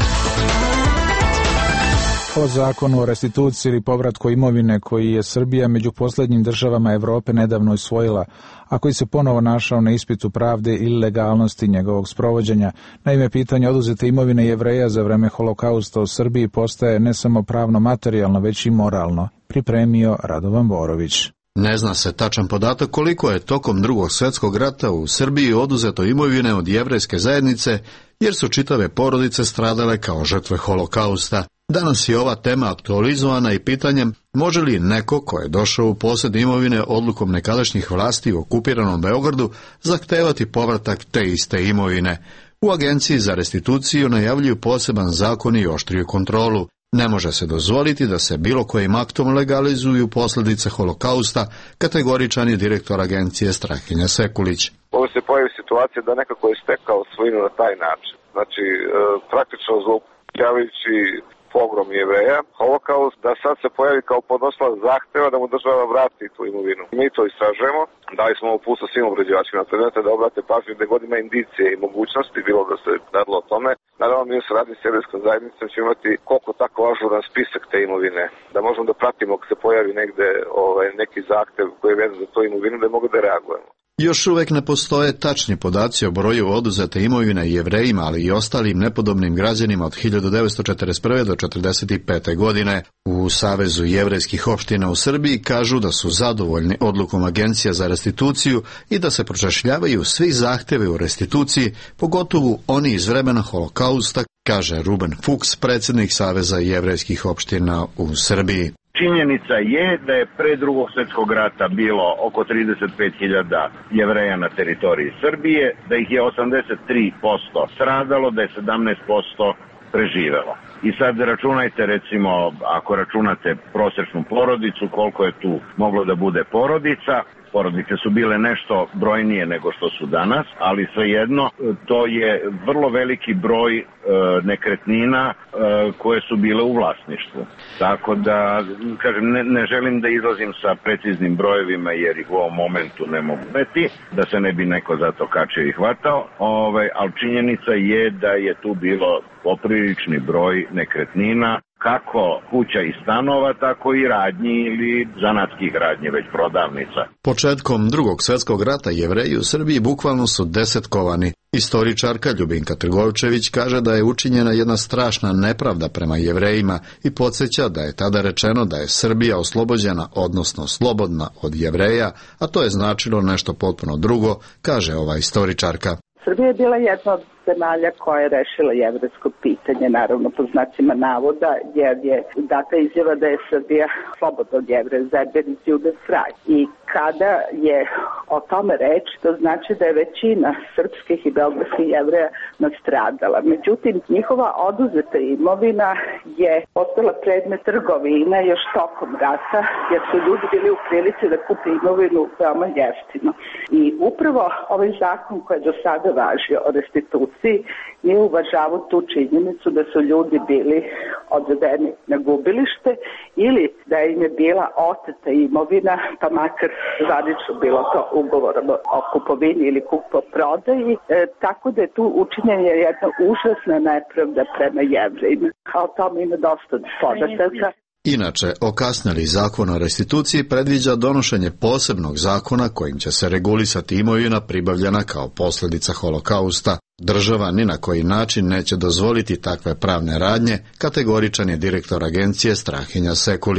O zakonu o restituciji ili povratku imovine koji je Srbija među posljednjim državama Evrope nedavno usvojila, a koji se ponovo našao na ispitu pravde ili legalnosti njegovog sprovođenja. Naime, pitanje oduzete imovine Jevreja za vreme holokausta u Srbiji postaje ne samo pravno materijalno, već i moralno. Pripremio Radovan Borović. Ne zna se tačan podatak koliko je tokom Drugog svjetskog rata u Srbiji oduzeto imovine od jevrejske zajednice, jer su čitave porodice stradale kao žrtve holokausta. Danas je ova tema aktualizovana i pitanjem može li neko ko je došao u posjed imovine odlukom nekadašnjih vlasti u okupiranom Beogradu zahtevati povratak te iste imovine. U Agenciji za restituciju najavljuju poseban zakon i oštriju kontrolu. Ne može se dozvoliti da se bilo kojim aktom legalizuju posljedice holokausta, kategoričan je direktor agencije Strahinja Sekulić. Ovo se pojavi situacija da nekako je stekao svojinu na taj način. Znači, e, praktično zloupotrebljavajući pogrom Jevreja, holokaust, da sad se pojavi kao podnosilac zahteva da mu država vrati tu imovinu. Mi to istražujemo, dali smo uputstvo svim obrađivačima predmeta da obrate pažnju gde god ima indicije i mogućnosti, bilo da se radilo o tome. Naravno, mi u saradnji s jevrejskom zajednicom ćemo imati koliko tako ažuran spisak te imovine, da možemo da pratimo ako se pojavi negde ovaj, neki zahtev koji je vezan za tu imovinu, da mogu da reagujemo. Još uvek ne postoje tačni podaci o broju oduzete imovine Jevrejima, ali i ostalim nepodobnim građanima od hiljadu devetsto četrdeset prve do četrdeset pete. godine. U Savezu jevrejskih opština u Srbiji kažu da su zadovoljni odlukom Agencija za restituciju i da se pročešljavaju svi zahteve u restituciji, pogotovo oni iz vremena holokausta, kaže Ruben Fuchs, predsjednik Saveza jevrejskih opština u Srbiji. Činjenica je da je pre Drugog svjetskog rata bilo oko trideset pet hiljada Jevreja na teritoriji Srbije, da ih je osamdeset tri posto stradalo, da je sedamnaest posto preživelo. I sad računajte, recimo, ako računate prosječnu porodicu, koliko je tu moglo da bude porodica. Porodice su bile nešto brojnije nego što su danas, ali svejedno to je vrlo veliki broj e, nekretnina e, koje su bile u vlasništvu. Tako da, kažem, ne, ne želim da izlazim sa preciznim brojevima jer ih u ovom momentu ne mogu biti, da se ne bi neko za to kačio i hvatao, Ove, ali činjenica je da je tu bilo poprilični broj nekretnina, kako kuća i stanova, tako i radnji ili zanatskih radnji, već prodavnica. Početkom Drugog svjetskog rata Jevreji u Srbiji bukvalno su desetkovani. Istoričarka Ljubinka Trgovčević kaže da je učinjena jedna strašna nepravda prema Jevrejima i podsjeća da je tada rečeno da je Srbija oslobođena, odnosno slobodna od Jevreja, a to je značilo nešto potpuno drugo, kaže ova istoričarka. Srbija je bila jedna od zemalja koja je rešila jevrejsko pitanje, naravno po znacima navoda, jer je data izjava da je Srbija slobodna od Jevreja, Zerbenis Juden frei. I kada je o tome reč, to znači da je većina srpskih i beogradskih Jevreja nastradala. Međutim, njihova oduzeta imovina je postala predmet trgovine još tokom rata, jer su ljudi bili u prilici da kupe imovinu veoma jeftino. I upravo ovaj zakon koji je do sada važio o restituciji nije uvažavao tu činjenicu da su ljudi bili odvedeni na gubilište ili da im je bila oteta imovina, pa makar zvanično bilo to ugovorom o kupovini ili kupoprodaji, e, tako da je tu učinjena jedna užasna nepravda prema Jevrejima. A o tome ima dosta podataka. Inače, okasnjeli zakon o restituciji predviđa donošenje posebnog zakona kojim će se regulisati imovina pribavljena kao posljedica holokausta. Država ni na koji način neće dozvoliti takve pravne radnje, kategoričan je direktor agencije Strahinja Sekulić.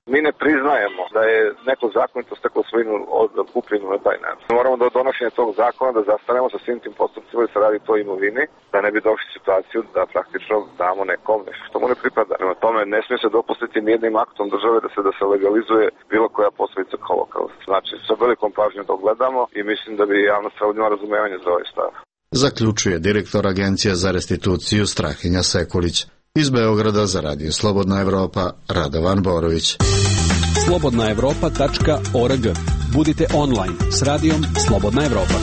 Mi ne priznajemo da je neko zakonito steklo svojinu od kupljenu na taj način. Moramo do donošenja tog zakona da zastanemo sa svim tim postupcima i se radi to imovini, da ne bi došli situaciju da praktično damo nekom nešto što mu ne pripada. Prema tome ne smije se dopustiti nijednim aktom države da se da se legalizuje bilo koja posljedica holokausta. Znači sa velikom pažnjom to gledamo i mislim da bi javnost trebala imati razumevanje za ovaj stav. Zaključuje direktor Agencije za restituciju Strahinja Sekulić. Iz Beograda za Radio Slobodna Evropa, Radovan Borović. slobodna evropa tačka org. Budite online s radijom Slobodna Evropa.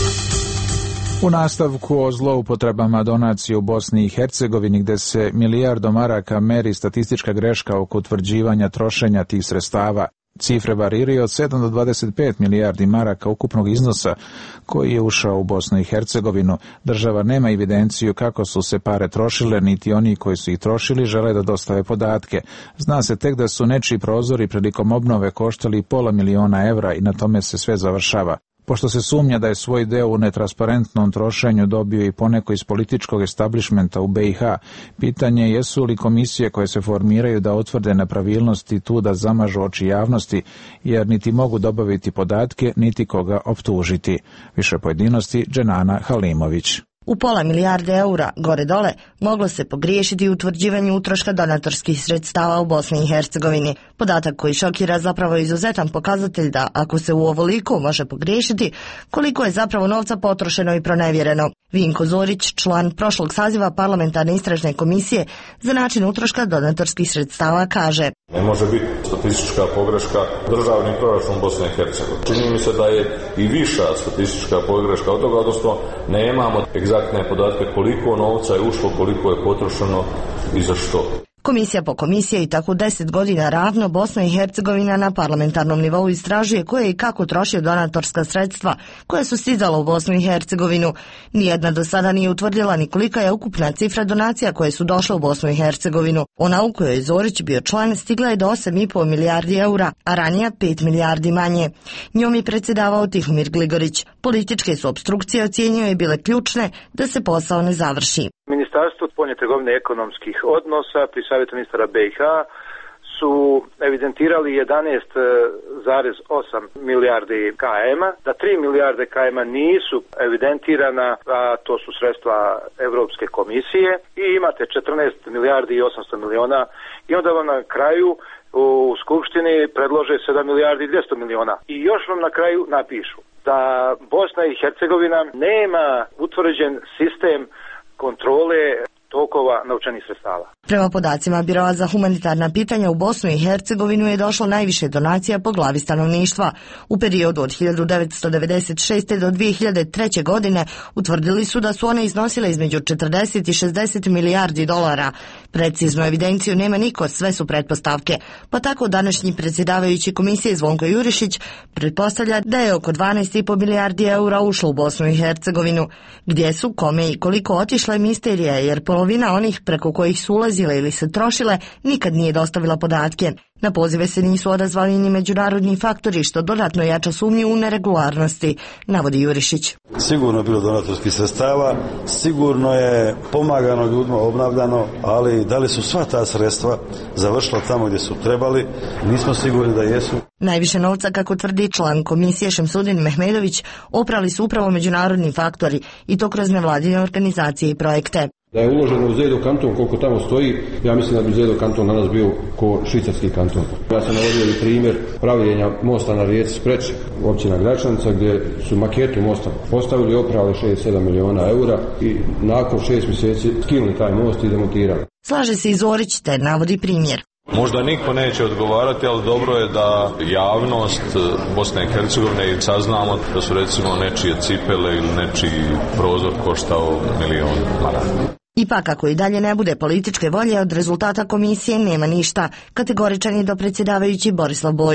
U nastavku o zloupotrebama donacije u Bosni i Hercegovini, gde se milijardom maraka meri statistička greška oko utvrđivanja trošenja tih sredstava. Cifre variraju od sedam do dvadeset pet milijardi maraka ukupnog iznosa koji je ušao u Bosnu i Hercegovinu. Država nema evidenciju kako su se pare trošile, niti oni koji su ih trošili žele da dostave podatke. Zna se tek da su nečiji prozori prilikom obnove koštali pola miliona evra i na tome se sve završava. Pošto se sumnja da je svoj deo u netransparentnom trošenju dobio i poneko iz političkog establishmenta u B i H, pitanje je jesu li komisije koje se formiraju da utvrde nepravilnosti tu da zamažu oči javnosti, jer niti mogu dobaviti podatke, niti koga optužiti. Više pojedinosti, Dženana Halimović. U pola milijarde eura, gore dole, moglo se pogriješiti u utvrđivanju utroška donatorskih sredstava u Bosni i Hercegovini. Podatak koji šokira zapravo je izuzetan pokazatelj da, ako se u ovoliko može pogriješiti, koliko je zapravo novca potrošeno i pronevjereno. Vinko Zorić, član prošlog saziva parlamentarne istražne komisije za način utroška donatorskih sredstava, kaže: Ne može biti statistička pogreška državni proračun Bosne i Hercegovine. Čini mi se da je i viša statistička pogreška od toga, odnosno nemamo egzaktne podatke koliko novca je ušlo, koliko je potrošeno i za što. Komisija po komisije i tako deset godina ravno Bosna i Hercegovina na parlamentarnom nivou istražuje koje i kako troši donatorska sredstva koja su stizala u Bosnu i Hercegovinu. Nijedna do sada nije utvrdila ni kolika je ukupna cifra donacija koje su došle u Bosnu i Hercegovinu. Ona u kojoj je Zorić bio član stigla je do osam i po milijardi eura, a ranije pet milijardi manje. Njom je predsjedavao Tihomir Gligorić. Političke su opstrukcije ocjenjuje bile ključne da se posao ne završi. Ministarstvo spoljne trgovine i ekonomskih odnosa pri savjetu ministara B i H su evidentirali jedanaest zarez osam milijardi K M-a, da tri milijarde K M-a nisu evidentirana, a to su sredstva Europske komisije, i imate četrnaest milijardi i osamsto miliona, i onda vam na kraju u Skupštini predlože sedam milijardi i dvjesto miliona. I još vam na kraju napišu da Bosna i Hercegovina nema utvrđen sistem kontrole tokova novčanih sredstava. Prema podacima Biroa za humanitarna pitanja u Bosnu i Hercegovinu je došlo najviše donacija po glavi stanovništva. U periodu od hiljadu devetsto devedeset šeste do dvije hiljade treće. godine utvrdili su da su one iznosile između četrdeset i šezdeset milijardi dolara. Preciznu evidenciju nema niko, sve su pretpostavke. Pa tako današnji predsjedavajući komisije Zvonko Jurišić pretpostavlja da je oko dvanaest i po milijardi eura ušlo u Bosnu i Hercegovinu. Gdje su, kome i koliko otišle je misterija, jer polovina onih preko kojih su ulazile ili se trošile nikad nije dostavila podatke. Na pozive se nisu odazvali ni međunarodni faktori, što dodatno jača sumnju u neregularnosti, navodi Jurišić. Sigurno je bilo donatorskih sredstava, sigurno je pomagano ljudima, obnavljano, ali da li su sva ta sredstva završila tamo gdje su trebali, nismo sigurni da jesu. Najviše novca, kako tvrdi član komisije Šemsudin Mehmedović, oprali su upravo međunarodni faktori, i to kroz nevladine organizacije i projekte. Da je uloženo u Zedo kanton koliko tamo stoji, ja mislim da bi Zedo kanton danas bio ko švicarski kanton. Ja sam navodio i primjer pravljenja mosta na rijeci Spreče, općina Gračanica, gdje su maketu mosta postavili, oprali šest sedam miliona eura i nakon šest mjeseci skinuli taj most i demontirali. Slaže se i Zorić, te navodi primjer. Možda niko neće odgovarati, ali dobro je da javnost Bosne i Hercegovine saznamo da su recimo nečije cipele ili nečiji prozor koštao milion maraka. Ipak, ako i dalje ne bude političke volje, od rezultata komisije nema ništa, kategoričan je dopredsjedavajući Borislav Bojić.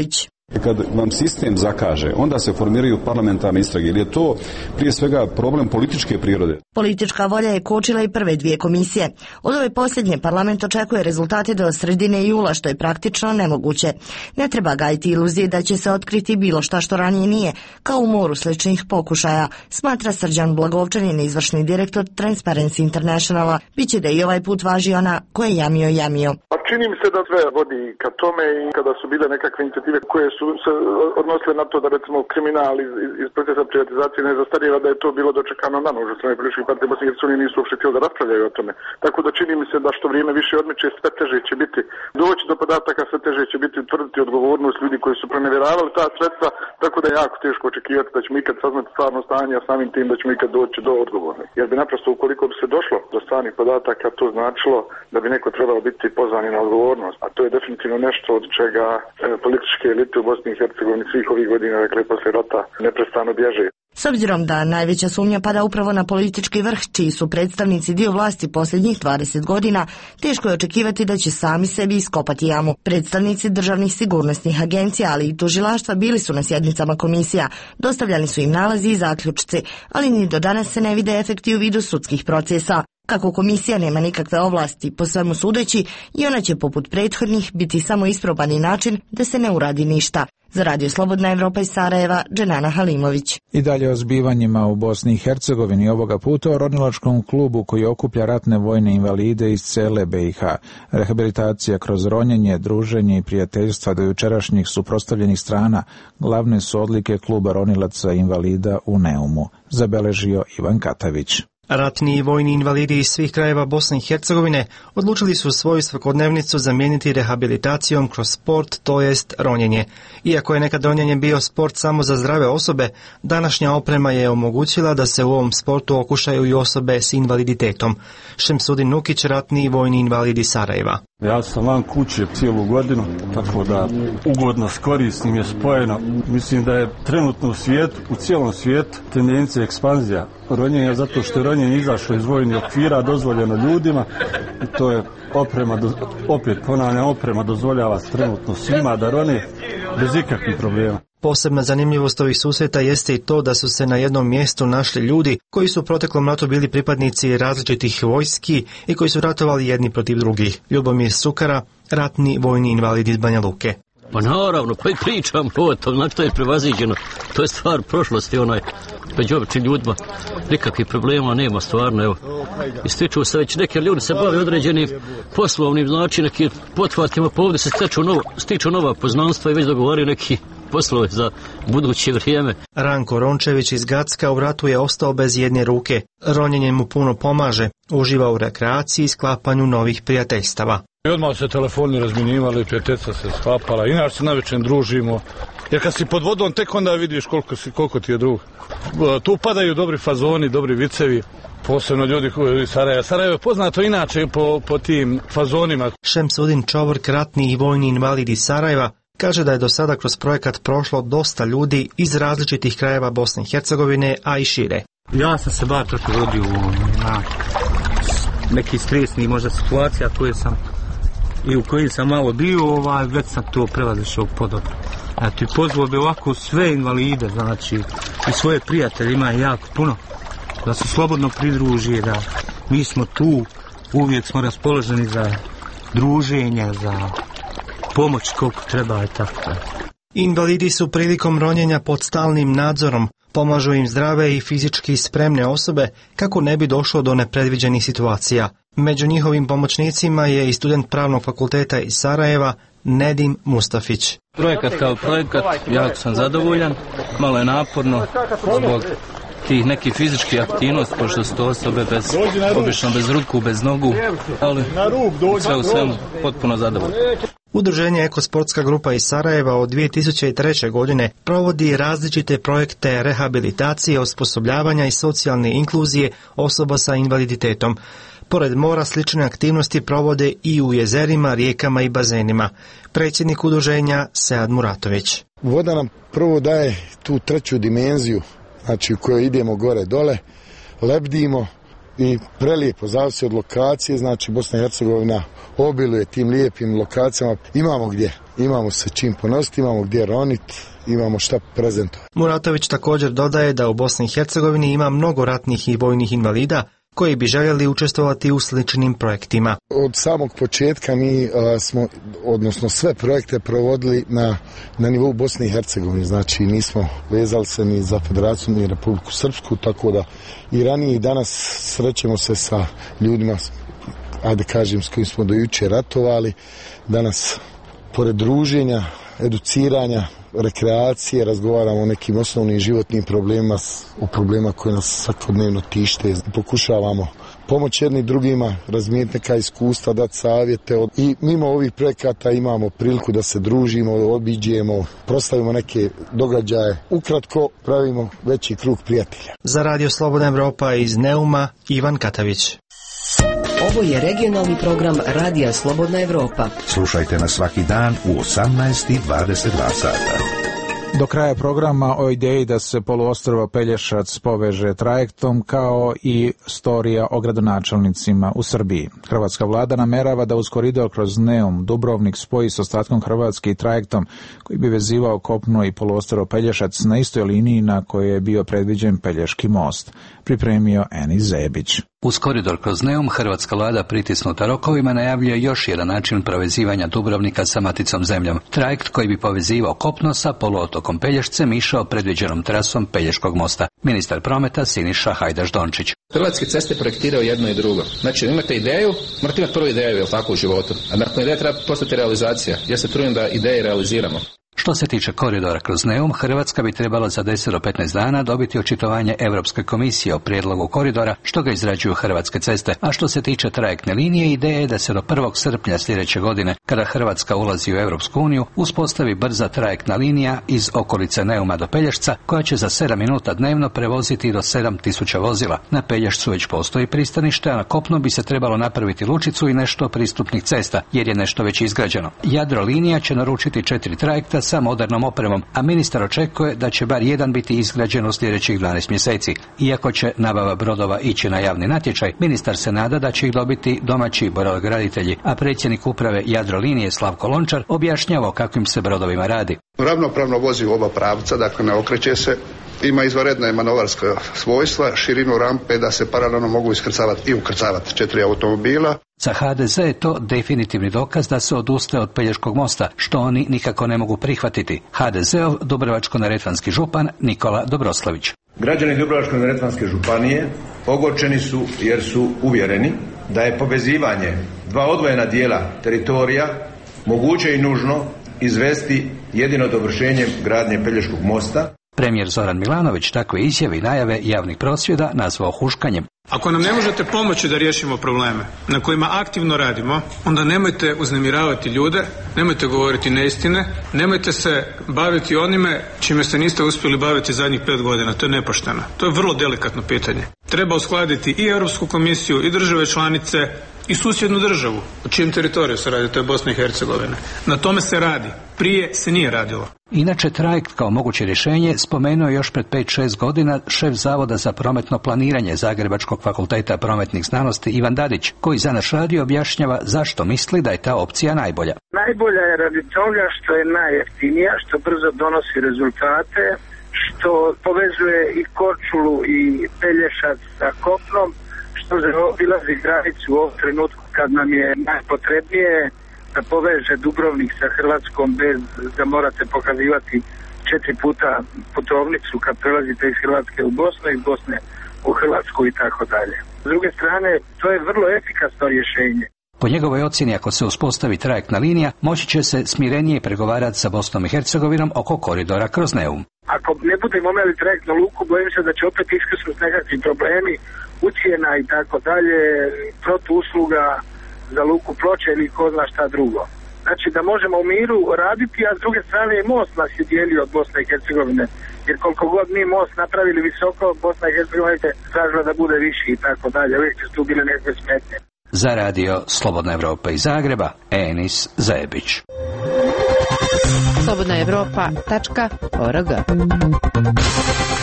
Kad vam sistem zakaže, onda se formiraju parlamentarne istrage, jer je to prije svega problem političke prirode. Politička volja je kočila i prve dvije komisije. Od ove posljednje parlament očekuje rezultate do sredine jula, što je praktično nemoguće. Ne treba gajiti iluzije da će se otkriti bilo šta što ranije nije, kao u moru sličnih pokušaja, smatra Srđan Blagovčanin, izvršni direktor Transparency Internationala. Biće da i ovaj put važi ona ko je jamio jamio. Čini mi se da sve vodi ka tome i kada su bile nekakve inicijative koje su se odnosile na to da recimo kriminal iz, iz procesa privatizacije ne zastarijeva, da je to bilo dočekano na nož od strane političkih partija Bosne i Hercegovine nisu uopšte htjeli da raspravljaju o tome. Tako da čini mi se da što vrijeme više odmiče, sve teže će biti doći do podataka, sve teže će biti utvrditi odgovornost ljudi koji su pronevjeravali ta sredstva, tako da je jako teško očekivati da ćemo ikad saznati stvarno stanje, a samim tim da ćemo ikad doći do odgovornih. Jer bi naprosto ukoliko bi se došlo do stvarnih podataka, to značilo da bi neko trebao biti pozvan na odgovornost, a to je definitivno nešto od čega e, političke elite u Bosni i Hercegovini svih ovih godina, dakle posle rata, neprestano bježe. S obzirom da najveća sumnja pada upravo na politički vrh, čiji su predstavnici dio vlasti posljednjih dvadeset godina, teško je očekivati da će sami sebi iskopati jamu. Predstavnici državnih sigurnosnih agencija, ali i tužilaštva bili su na sjednicama komisija, dostavljani su im nalazi i zaključci, ali ni do danas se ne vide efekti u vidu sudskih procesa. Kako komisija nema nikakve ovlasti, po svemu sudeći, i ona će poput prethodnih biti samo isprobani način da se ne uradi ništa. Za Radio Slobodna Evropa iz Sarajeva, Dženana Halimović. I dalje o zbivanjima u Bosni i Hercegovini, ovoga puta o ronilačkom klubu koji okuplja ratne vojne invalide iz cele B i H. Rehabilitacija kroz ronjenje, druženje i prijateljstva do jučerašnjih suprotstavljenih strana glavne su odlike kluba ronilaca invalida u Neumu, zabeležio Ivan Katavić. Ratni i vojni invalidi iz svih krajeva Bosne i Hercegovine odlučili su svoju svakodnevnicu zamijeniti rehabilitacijom kroz sport, to jest ronjenje. Iako je nekad ronjenje bio sport samo za zdrave osobe, današnja oprema je omogućila da se u ovom sportu okušaju i osobe s invaliditetom. Šemsudin Nukić, ratni i vojni invalid iz Sarajeva. Ja sam van kuće cijelu godinu, tako da ugodno s korisnim je spojeno. Mislim da je trenutno u svijetu, u cijelom svijetu, tendencija ekspanzija ronjenja, zato što je ronjenje izašlo iz vojnih okvira, dozvoljeno ljudima, i to je oprema, opet ponavljam, oprema dozvoljava trenutno svima da rone bez ikakvih problema. Posebna zanimljivost ovih susreta jeste i to da su se na jednom mjestu našli ljudi koji su u proteklom ratu bili pripadnici različitih vojski i koji su ratovali jedni protiv drugih. Ljubomir Sukara, ratni vojni invalid iz Banja Luke. Pa naravno, pa i pričam o tom, znači to je prevaziđeno, to je stvar prošlosti, onaj, među običnim ljudima, nikakvih problema nema stvarno, evo. Ističu se već neki ljudi se bave određenim poslovnim, znači neki pothvatima, pa ovdje se stiču, novo, stiču nova poznanstva i već dogovaraju neki poslove za buduće vrijeme. Ranko Rončević iz Gacka u ratu je ostao bez jedne ruke. Ronjenje mu puno pomaže, uživa u rekreaciji i sklapanju novih prijateljstava. I odmah se telefoni razminivali, prijateljstva se sklapala, inače se navečer družimo. Jer kad si pod vodom, tek onda vidiš koliko, si, koliko ti je drug. Tu padaju dobri fazoni, dobri vicevi, posebno ljudi koji iz Sarajeva. Sarajevo je poznato inače po, po tim fazonima. Šemsudin Čovrk, ratni i vojni invalid iz Sarajeva, kaže da je do sada kroz projekat prošlo dosta ljudi iz različitih krajeva Bosne i Hercegovine, a i šire. Ja sam se bar tako rodio na neki stresni možda situacija koje sam i u kojim sam malo bio, ovaj, već sam to prevazišao podobno. Eto, i pozvao bi ovako sve invalide, znači i svoje prijatelje, ima jako puno, da se slobodno pridruži, da mi smo tu, uvijek smo raspoloženi za druženje, za pomoć koliko treba i tako. Invalidi su prilikom ronjenja pod stalnim nadzorom, pomažu im zdrave i fizički spremne osobe kako ne bi došlo do nepredviđenih situacija. Među njihovim pomoćnicima je i student pravnog fakulteta iz Sarajeva, Nedim Mustafić. Projekat kao projekat, jako sam zadovoljan, malo je naporno zbog tih nekih fizičkih aktivnosti, pošto su to osobe bez, obično bez ruku, bez nogu, ali sve u svemu potpuno zadovoljno. Udruženje Ekosportska grupa iz Sarajeva od dvije tisuće treće. godine provodi različite projekte rehabilitacije, osposobljavanja i socijalne inkluzije osoba sa invaliditetom. Pored mora slične aktivnosti provode i u jezerima, rijekama i bazenima. Predsjednik udruženja Sead Muratović. Voda nam prvo daje tu treću dimenziju, znači u kojoj idemo gore dole, lebdimo, i prelijepo, zavisi od lokacije, znači Bosna i Hercegovina obiluje tim lijepim lokacijama, imamo gdje, imamo se čim ponositi, imamo gdje roniti, imamo šta prezentovati. Muratović također dodaje da u Bosni i Hercegovini ima mnogo ratnih i vojnih invalida koji bi željeli učestvovati u sličnim projektima. Od samog početka mi a, smo, odnosno sve projekte provodili na, na nivou Bosne i Hercegovine, znači nismo vezali se ni za Federaciju ni Republiku Srpsku, tako da i ranije i danas srećemo se sa ljudima, ajde kažem, s kojim smo do juče ratovali. Danas, pored druženja, educiranja, rekreacije, razgovaramo o nekim osnovnim životnim problemima, o problema koje nas svakodnevno tište. Pokušavamo pomoći jedni drugima, razmijeniti neka iskustva, dati savjete. I mimo ovih projekata imamo priliku da se družimo, obiđemo, proslavimo neke događaje. Ukratko, pravimo veći krug prijatelja. Za Radio Slobodna Evropa iz Neuma, Ivan Katavić. Ovo je regionalni program Radija Slobodna Evropa. Slušajte nas svaki dan u osamnaest i dvadeset dva sata. Do kraja programa o ideji da se poluostrvo Pelješac poveže trajektom, kao i storija o gradonačelnicima u Srbiji. Hrvatska vlada namerava da uz koridor kroz Neum Dubrovnik spoji s ostatkom Hrvatske i trajektom koji bi vezivao kopno i poluostrvo Pelješac na istoj liniji na kojoj je bio predviđen Pelješki most. Pripremio Enis Zebić. Uz koridor kroz Neum hrvatska vlada pritisnuta rokovima najavljuje još jedan način povezivanja Dubrovnika sa maticom zemljom. Trajekt koji bi povezivao kopno sa poluotokom Pelješcem išao predviđenom trasom Pelješkog mosta. Ministar prometa Siniša Hajdaš-Dončić. Hrvatske ceste projektiraju jedno i drugo. Znači, imate ideju, morate imati prvu ideju, jel tako, u životu. A nakon ideje treba postati realizacija. Ja se trudim da ideje realiziramo. Što se tiče koridora kroz Neum, Hrvatska bi trebala za deset do petnaest dana dobiti očitovanje Europske komisije o prijedlogu koridora, što ga izrađuju Hrvatske ceste. A što se tiče trajektne linije, ideja je da se do prvog srpnja sljedeće godine, kada Hrvatska ulazi u Europsku uniju, uspostavi brza trajektna linija iz okolice Neuma do Pelješca, koja će za sedam minuta dnevno prevoziti do sedam tisuća vozila. Na Pelješcu već postoji pristanište, a na kopnu bi se trebalo napraviti lučicu i nešto pristupnih cesta, jer je nešto već izgrađeno. Jadrolinija će naručiti četiri trajekta sa modernom opremom, a ministar očekuje da će bar jedan biti izgrađen u sljedećih dvanaest mjeseci. Iako će nabava brodova ići na javni natječaj, ministar se nada da će ih dobiti domaći brodograditelji, a predsjednik uprave Jadrolinije Slavko Lončar objašnjava o kakvim se brodovima radi. Ravnopravno vozi u oba pravca, dakle ne okreće se, ima izvanredne manovarska svojstva, širinu rampe da se paralelno mogu iskrcavati i ukrcavati četiri automobila. Za ha de ze je to definitivni dokaz da se odustaje od Pelješkog mosta, što oni nikako ne mogu prihvatiti. ha de zeov Dubrovačko-neretvanski župan Nikola Dobroslavić. Građani Dubrovačko-neretvanske županije ogorčeni su jer su uvjereni da je povezivanje dva odvojena dijela teritorija moguće i nužno izvesti jedino dovršenjem gradnje Pelješkog mosta. Premijer Zoran Milanović takve izjave i najave javnih prosvjeda nazvao huškanjem. Ako nam ne možete pomoći da riješimo probleme na kojima aktivno radimo, onda nemojte uznemiravati ljude, nemojte govoriti neistine, nemojte se baviti onime čime se niste uspjeli baviti zadnjih pet godina. To je nepošteno. To je vrlo delikatno pitanje. Treba uskladiti i Europsku komisiju i države članice i susjednu državu, u čijem teritoriju se radi, to je Bosna i Hercegovina. Na tome se radi. Prije se nije radilo. Inače, trajekt kao moguće rješenje spomenuo još pred pet šest godina šef Zavoda za prometno planiranje Zagrebačkog fakulteta prometnih znanosti Ivan Dadić, koji za naš radio objašnjava zašto misli da je ta opcija najbolja. Najbolja je radi toga što je najjeftinija, što brzo donosi rezultate, što povezuje i Korčulu i Pelješac sa kopnom, što obilazi granicu u ovom trenutku kad nam je najpotrebnije, da poveže Dubrovnik sa Hrvatskom bez da morate pokazivati četiri puta putovnicu kad prelazite iz Hrvatske u Bosnu, iz Bosne u Hrvatsku i tako dalje. S druge strane, to je vrlo efikasno rješenje. Po njegovoj ocjeni, ako se uspostavi trajektna linija, moći će se smirenije pregovarati sa Bosnom i Hercegovinom oko koridora kroz Neum. Ako ne budemo imali trajektnu luku, bojim se da će opet iskrsnuti nekakvi problemi, ucijena i tako dalje, protuusluga za luku Ploče ili ko zna šta drugo. Znači da možemo u miru raditi, a s druge strane i most nas je dijelio od Bosne i Hercegovine. Jer koliko god mi most napravili visoko, Bosna i Hercegovina je tražila da bude viši i tako dalje. Uvijek su tu bile nekakve smetnje. Za radio Slobodna Evropa iz Zagreba, Enis Zebić. slobodna evropa tačka org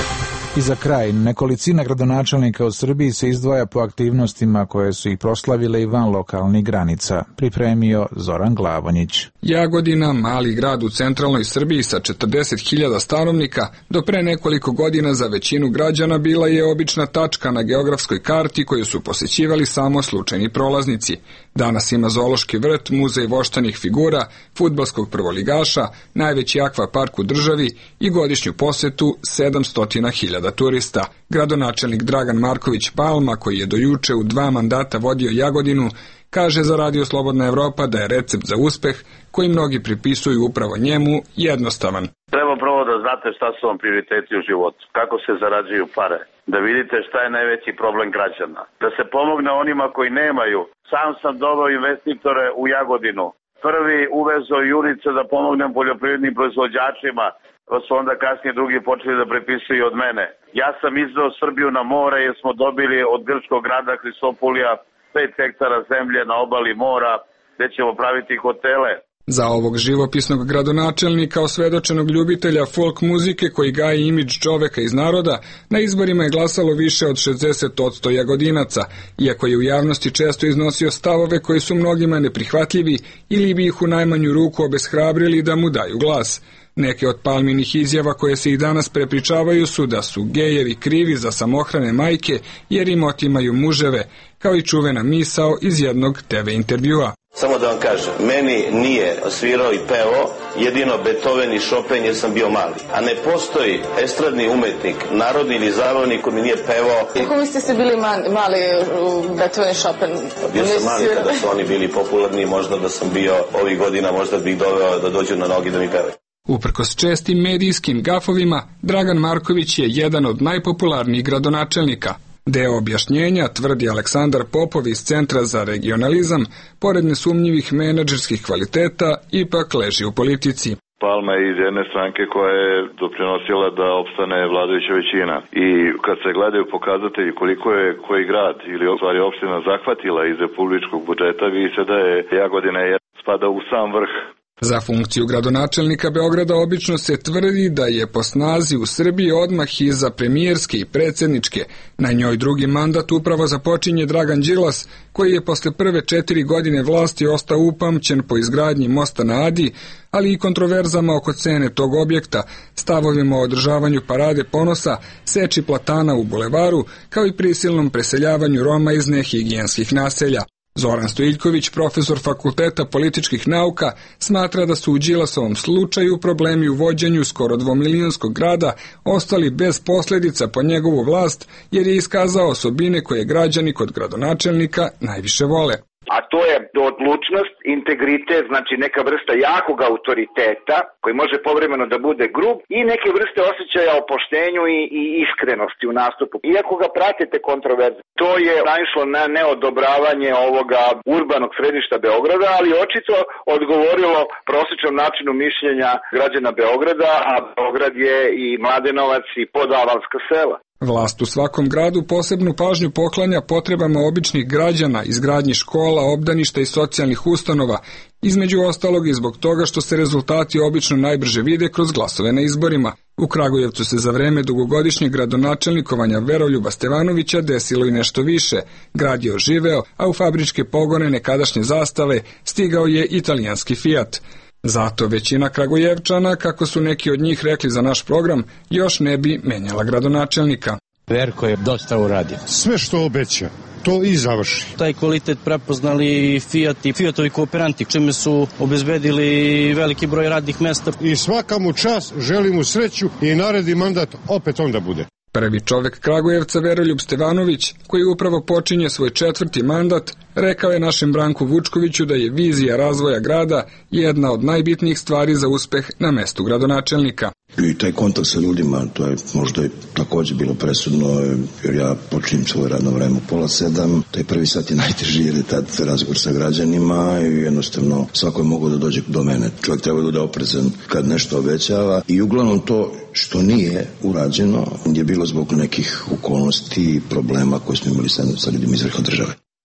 I za kraj, nekolicina gradonačelnika u Srbiji se izdvaja po aktivnostima koje su ih proslavile i van lokalnih granica, pripremio Zoran Glavonjić. Jagodina, mali grad u centralnoj Srbiji sa četrdeset hiljada stanovnika, do pre nekoliko godina za većinu građana bila je obična tačka na geografskoj karti koju su posećivali samo slučajni prolaznici. Danas ima zoološki vrt, muzej voštanih figura, fudbalskog prvoligaša, najveći akvapark u državi i godišnju posetu sedamsto hiljada turista. Gradonačelnik Dragan Marković Palma, koji je do juče u dva mandata vodio Jagodinu, kaže za Radio Slobodna Evropa da je recept za uspeh, koji mnogi pripisuju upravo njemu, jednostavan. Treba prvo da znate šta su vam prioriteti u životu, kako se zarađuju pare, da vidite šta je najveći problem građana, da se pomogne onima koji nemaju. Sam sam doveo investitore u Jagodinu. Prvi uvezo jurice da pomognem poljoprivrednim proizvođačima, pa su onda kasnije drugi počeli da prepisuju od mene. Ja sam izveo Srbiju na more jer smo dobili od grčkog grada Hristopolija pet hektara zemlje na obali mora gde ćemo praviti hotele. Za ovog živopisnog gradonačelnika, osvedočenog ljubitelja folk muzike koji gaji imidž čoveka iz naroda, na izborima je glasalo više od šezdeset posto Jagodinaca, iako je u javnosti često iznosio stavove koji su mnogima neprihvatljivi ili bi ih u najmanju ruku obeshrabrili da mu daju glas. Neke od Palminih izjava koje se i danas prepričavaju su da su gejevi krivi za samohrane majke jer im otimaju muževe, kao i čuvena misao iz jednog te ve intervjua. Samo da vam kažem, meni nije svirao i pevao, jedino Beethoven i Chopin jer sam bio mali. A ne postoji estradni umetnik, narodni ili zabavni ko mi nije pevao. Kako mislite ste bili mali Beethoven i Chopin? Bio sam mali kada su oni bili popularni, možda da sam bio ovih godina, možda bih doveo da dođu na nogi da mi pevaju. Uprkos čestim medijskim gafovima, Dragan Marković je jedan od najpopularnijih gradonačelnika. Deo objašnjenja, tvrdi Aleksandar Popov iz Centra za regionalizam, pored nesumnjivih menadžerskih kvaliteta, ipak leži u politici. Palma je iz jedne stranke koja je doprinosila da opstane vladajuća većina. I kad se gledaju pokazatelji koliko je koji grad ili stvari opština zahvatila iz republičkog budžeta, vidi se da je Jagodina spada u sam vrh. Za funkciju gradonačelnika Beograda obično se tvrdi da je po snazi u Srbiji odmah iza premijerske i predsjedničke. Na njoj drugi mandat upravo započinje Dragan Đilas, koji je posle prve četiri godine vlasti ostao upamćen po izgradnji mosta na Adi, ali i kontroverzama oko cene tog objekta, stavovima o održavanju parade ponosa, seči platana u bulevaru, kao i prisilnom preseljavanju Roma iz nehigijenskih naselja. Zoran Stojiljković, profesor Fakulteta političkih nauka, smatra da su u Đilasovom slučaju problemi u vođenju skoro dvomilionskog grada ostali bez posljedica po njegovu vlast, jer je iskazao osobine koje građani kod gradonačelnika najviše vole. A to je odlučnost, integritet, znači neka vrsta jakog autoriteta koji može povremeno da bude grub i neke vrste osjećaja o poštenju i, i iskrenosti u nastupu. Iako ga pratite kontroverze, to je naišlo na neodobravanje ovoga urbanog središta Beograda, ali očito odgovorilo prosječnom načinu mišljenja građana Beograda, a Beograd je i Mladenovac i podavalska sela. Vlast u svakom gradu posebnu pažnju poklanja potrebama običnih građana, izgradnji škola, obdaništa i socijalnih ustanova, između ostalog i zbog toga što se rezultati obično najbrže vide kroz glasove na izborima. U Kragujevcu se za vreme dugogodišnjeg gradonačelnikovanja Veroljuba Stevanovića desilo i nešto više. Grad je oživeo, a u fabričke pogone nekadašnje Zastave stigao je italijanski Fiat. Zato većina Kragujevčana, kako su neki od njih rekli za naš program, još ne bi menjala gradonačelnika. Verko je dosta uradio. Sve što obeća, to i završi. Taj kvalitet prepoznali Fiat i Fiatovi kooperanti, čime su obezbedili veliki broj radnih mesta. I svaka mu čast, želim mu sreću i naredi mandat opet onda bude. Prvi čovek Kragujevca, Veroljub Stevanović, koji upravo počinje svoj četvrti mandat, rekao je našem Branku Vučkoviću da je vizija razvoja grada jedna od najbitnijih stvari za uspeh na mestu gradonačelnika. I taj kontakt sa ljudima, to je možda i također bilo presudno, jer ja počinjem svoje radno vreme u pola sedam, taj prvi sat je najteži jer je tad razgovor sa građanima i jednostavno svako je mogao da dođe do mene. Čovjek treba da bude oprezan kad nešto obećava i uglavnom to što nije urađeno je bilo zbog nekih okolnosti i problema koje smo imali sa, sa ljudima iz vrha države.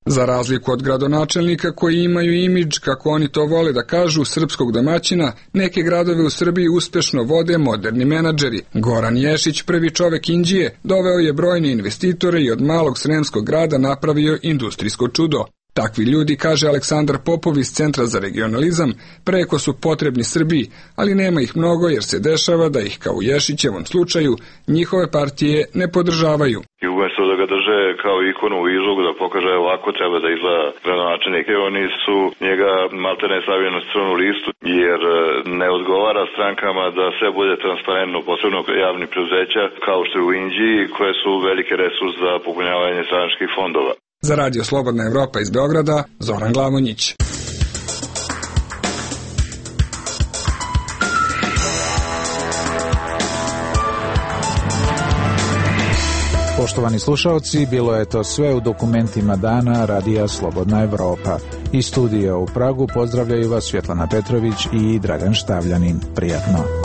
Za razliku od gradonačelnika koji imaju imidž, kako oni to vole da kažu, srpskog domaćina, neke gradove u Srbiji uspešno vode moderni menadžeri. Goran Ješić, prvi čovek Inđije, doveo je brojne investitore i od malog sremskog grada napravio industrijsko čudo. Takvi ljudi, kaže Aleksandar Popov iz Centra za regionalizam, preko su potrebni Srbiji, ali nema ih mnogo jer se dešava da ih, kao u Ješićevom slučaju, njihove partije ne podržavaju. I umjesto da ga drže kao ikonu u izlogu, da pokaže ovako treba da izgleda gradonačelnik, oni su njega maltene stavili na crvenu listu, jer ne odgovara strankama da sve bude transparentno, posebno javnih preduzeća, kao što je u Inđiji, koje su velike resurs za popunjavanje stranačkih fondova. Za Radio Slobodna Evropa iz Beograda, Zoran Glavonjić. Poštovani slušalci, bilo je to sve u dokumentima dana Radija Slobodna Evropa. Iz studija u Pragu pozdravljaju vas Svjetlana Petrović i Dragan Štavljanin. Prijatno.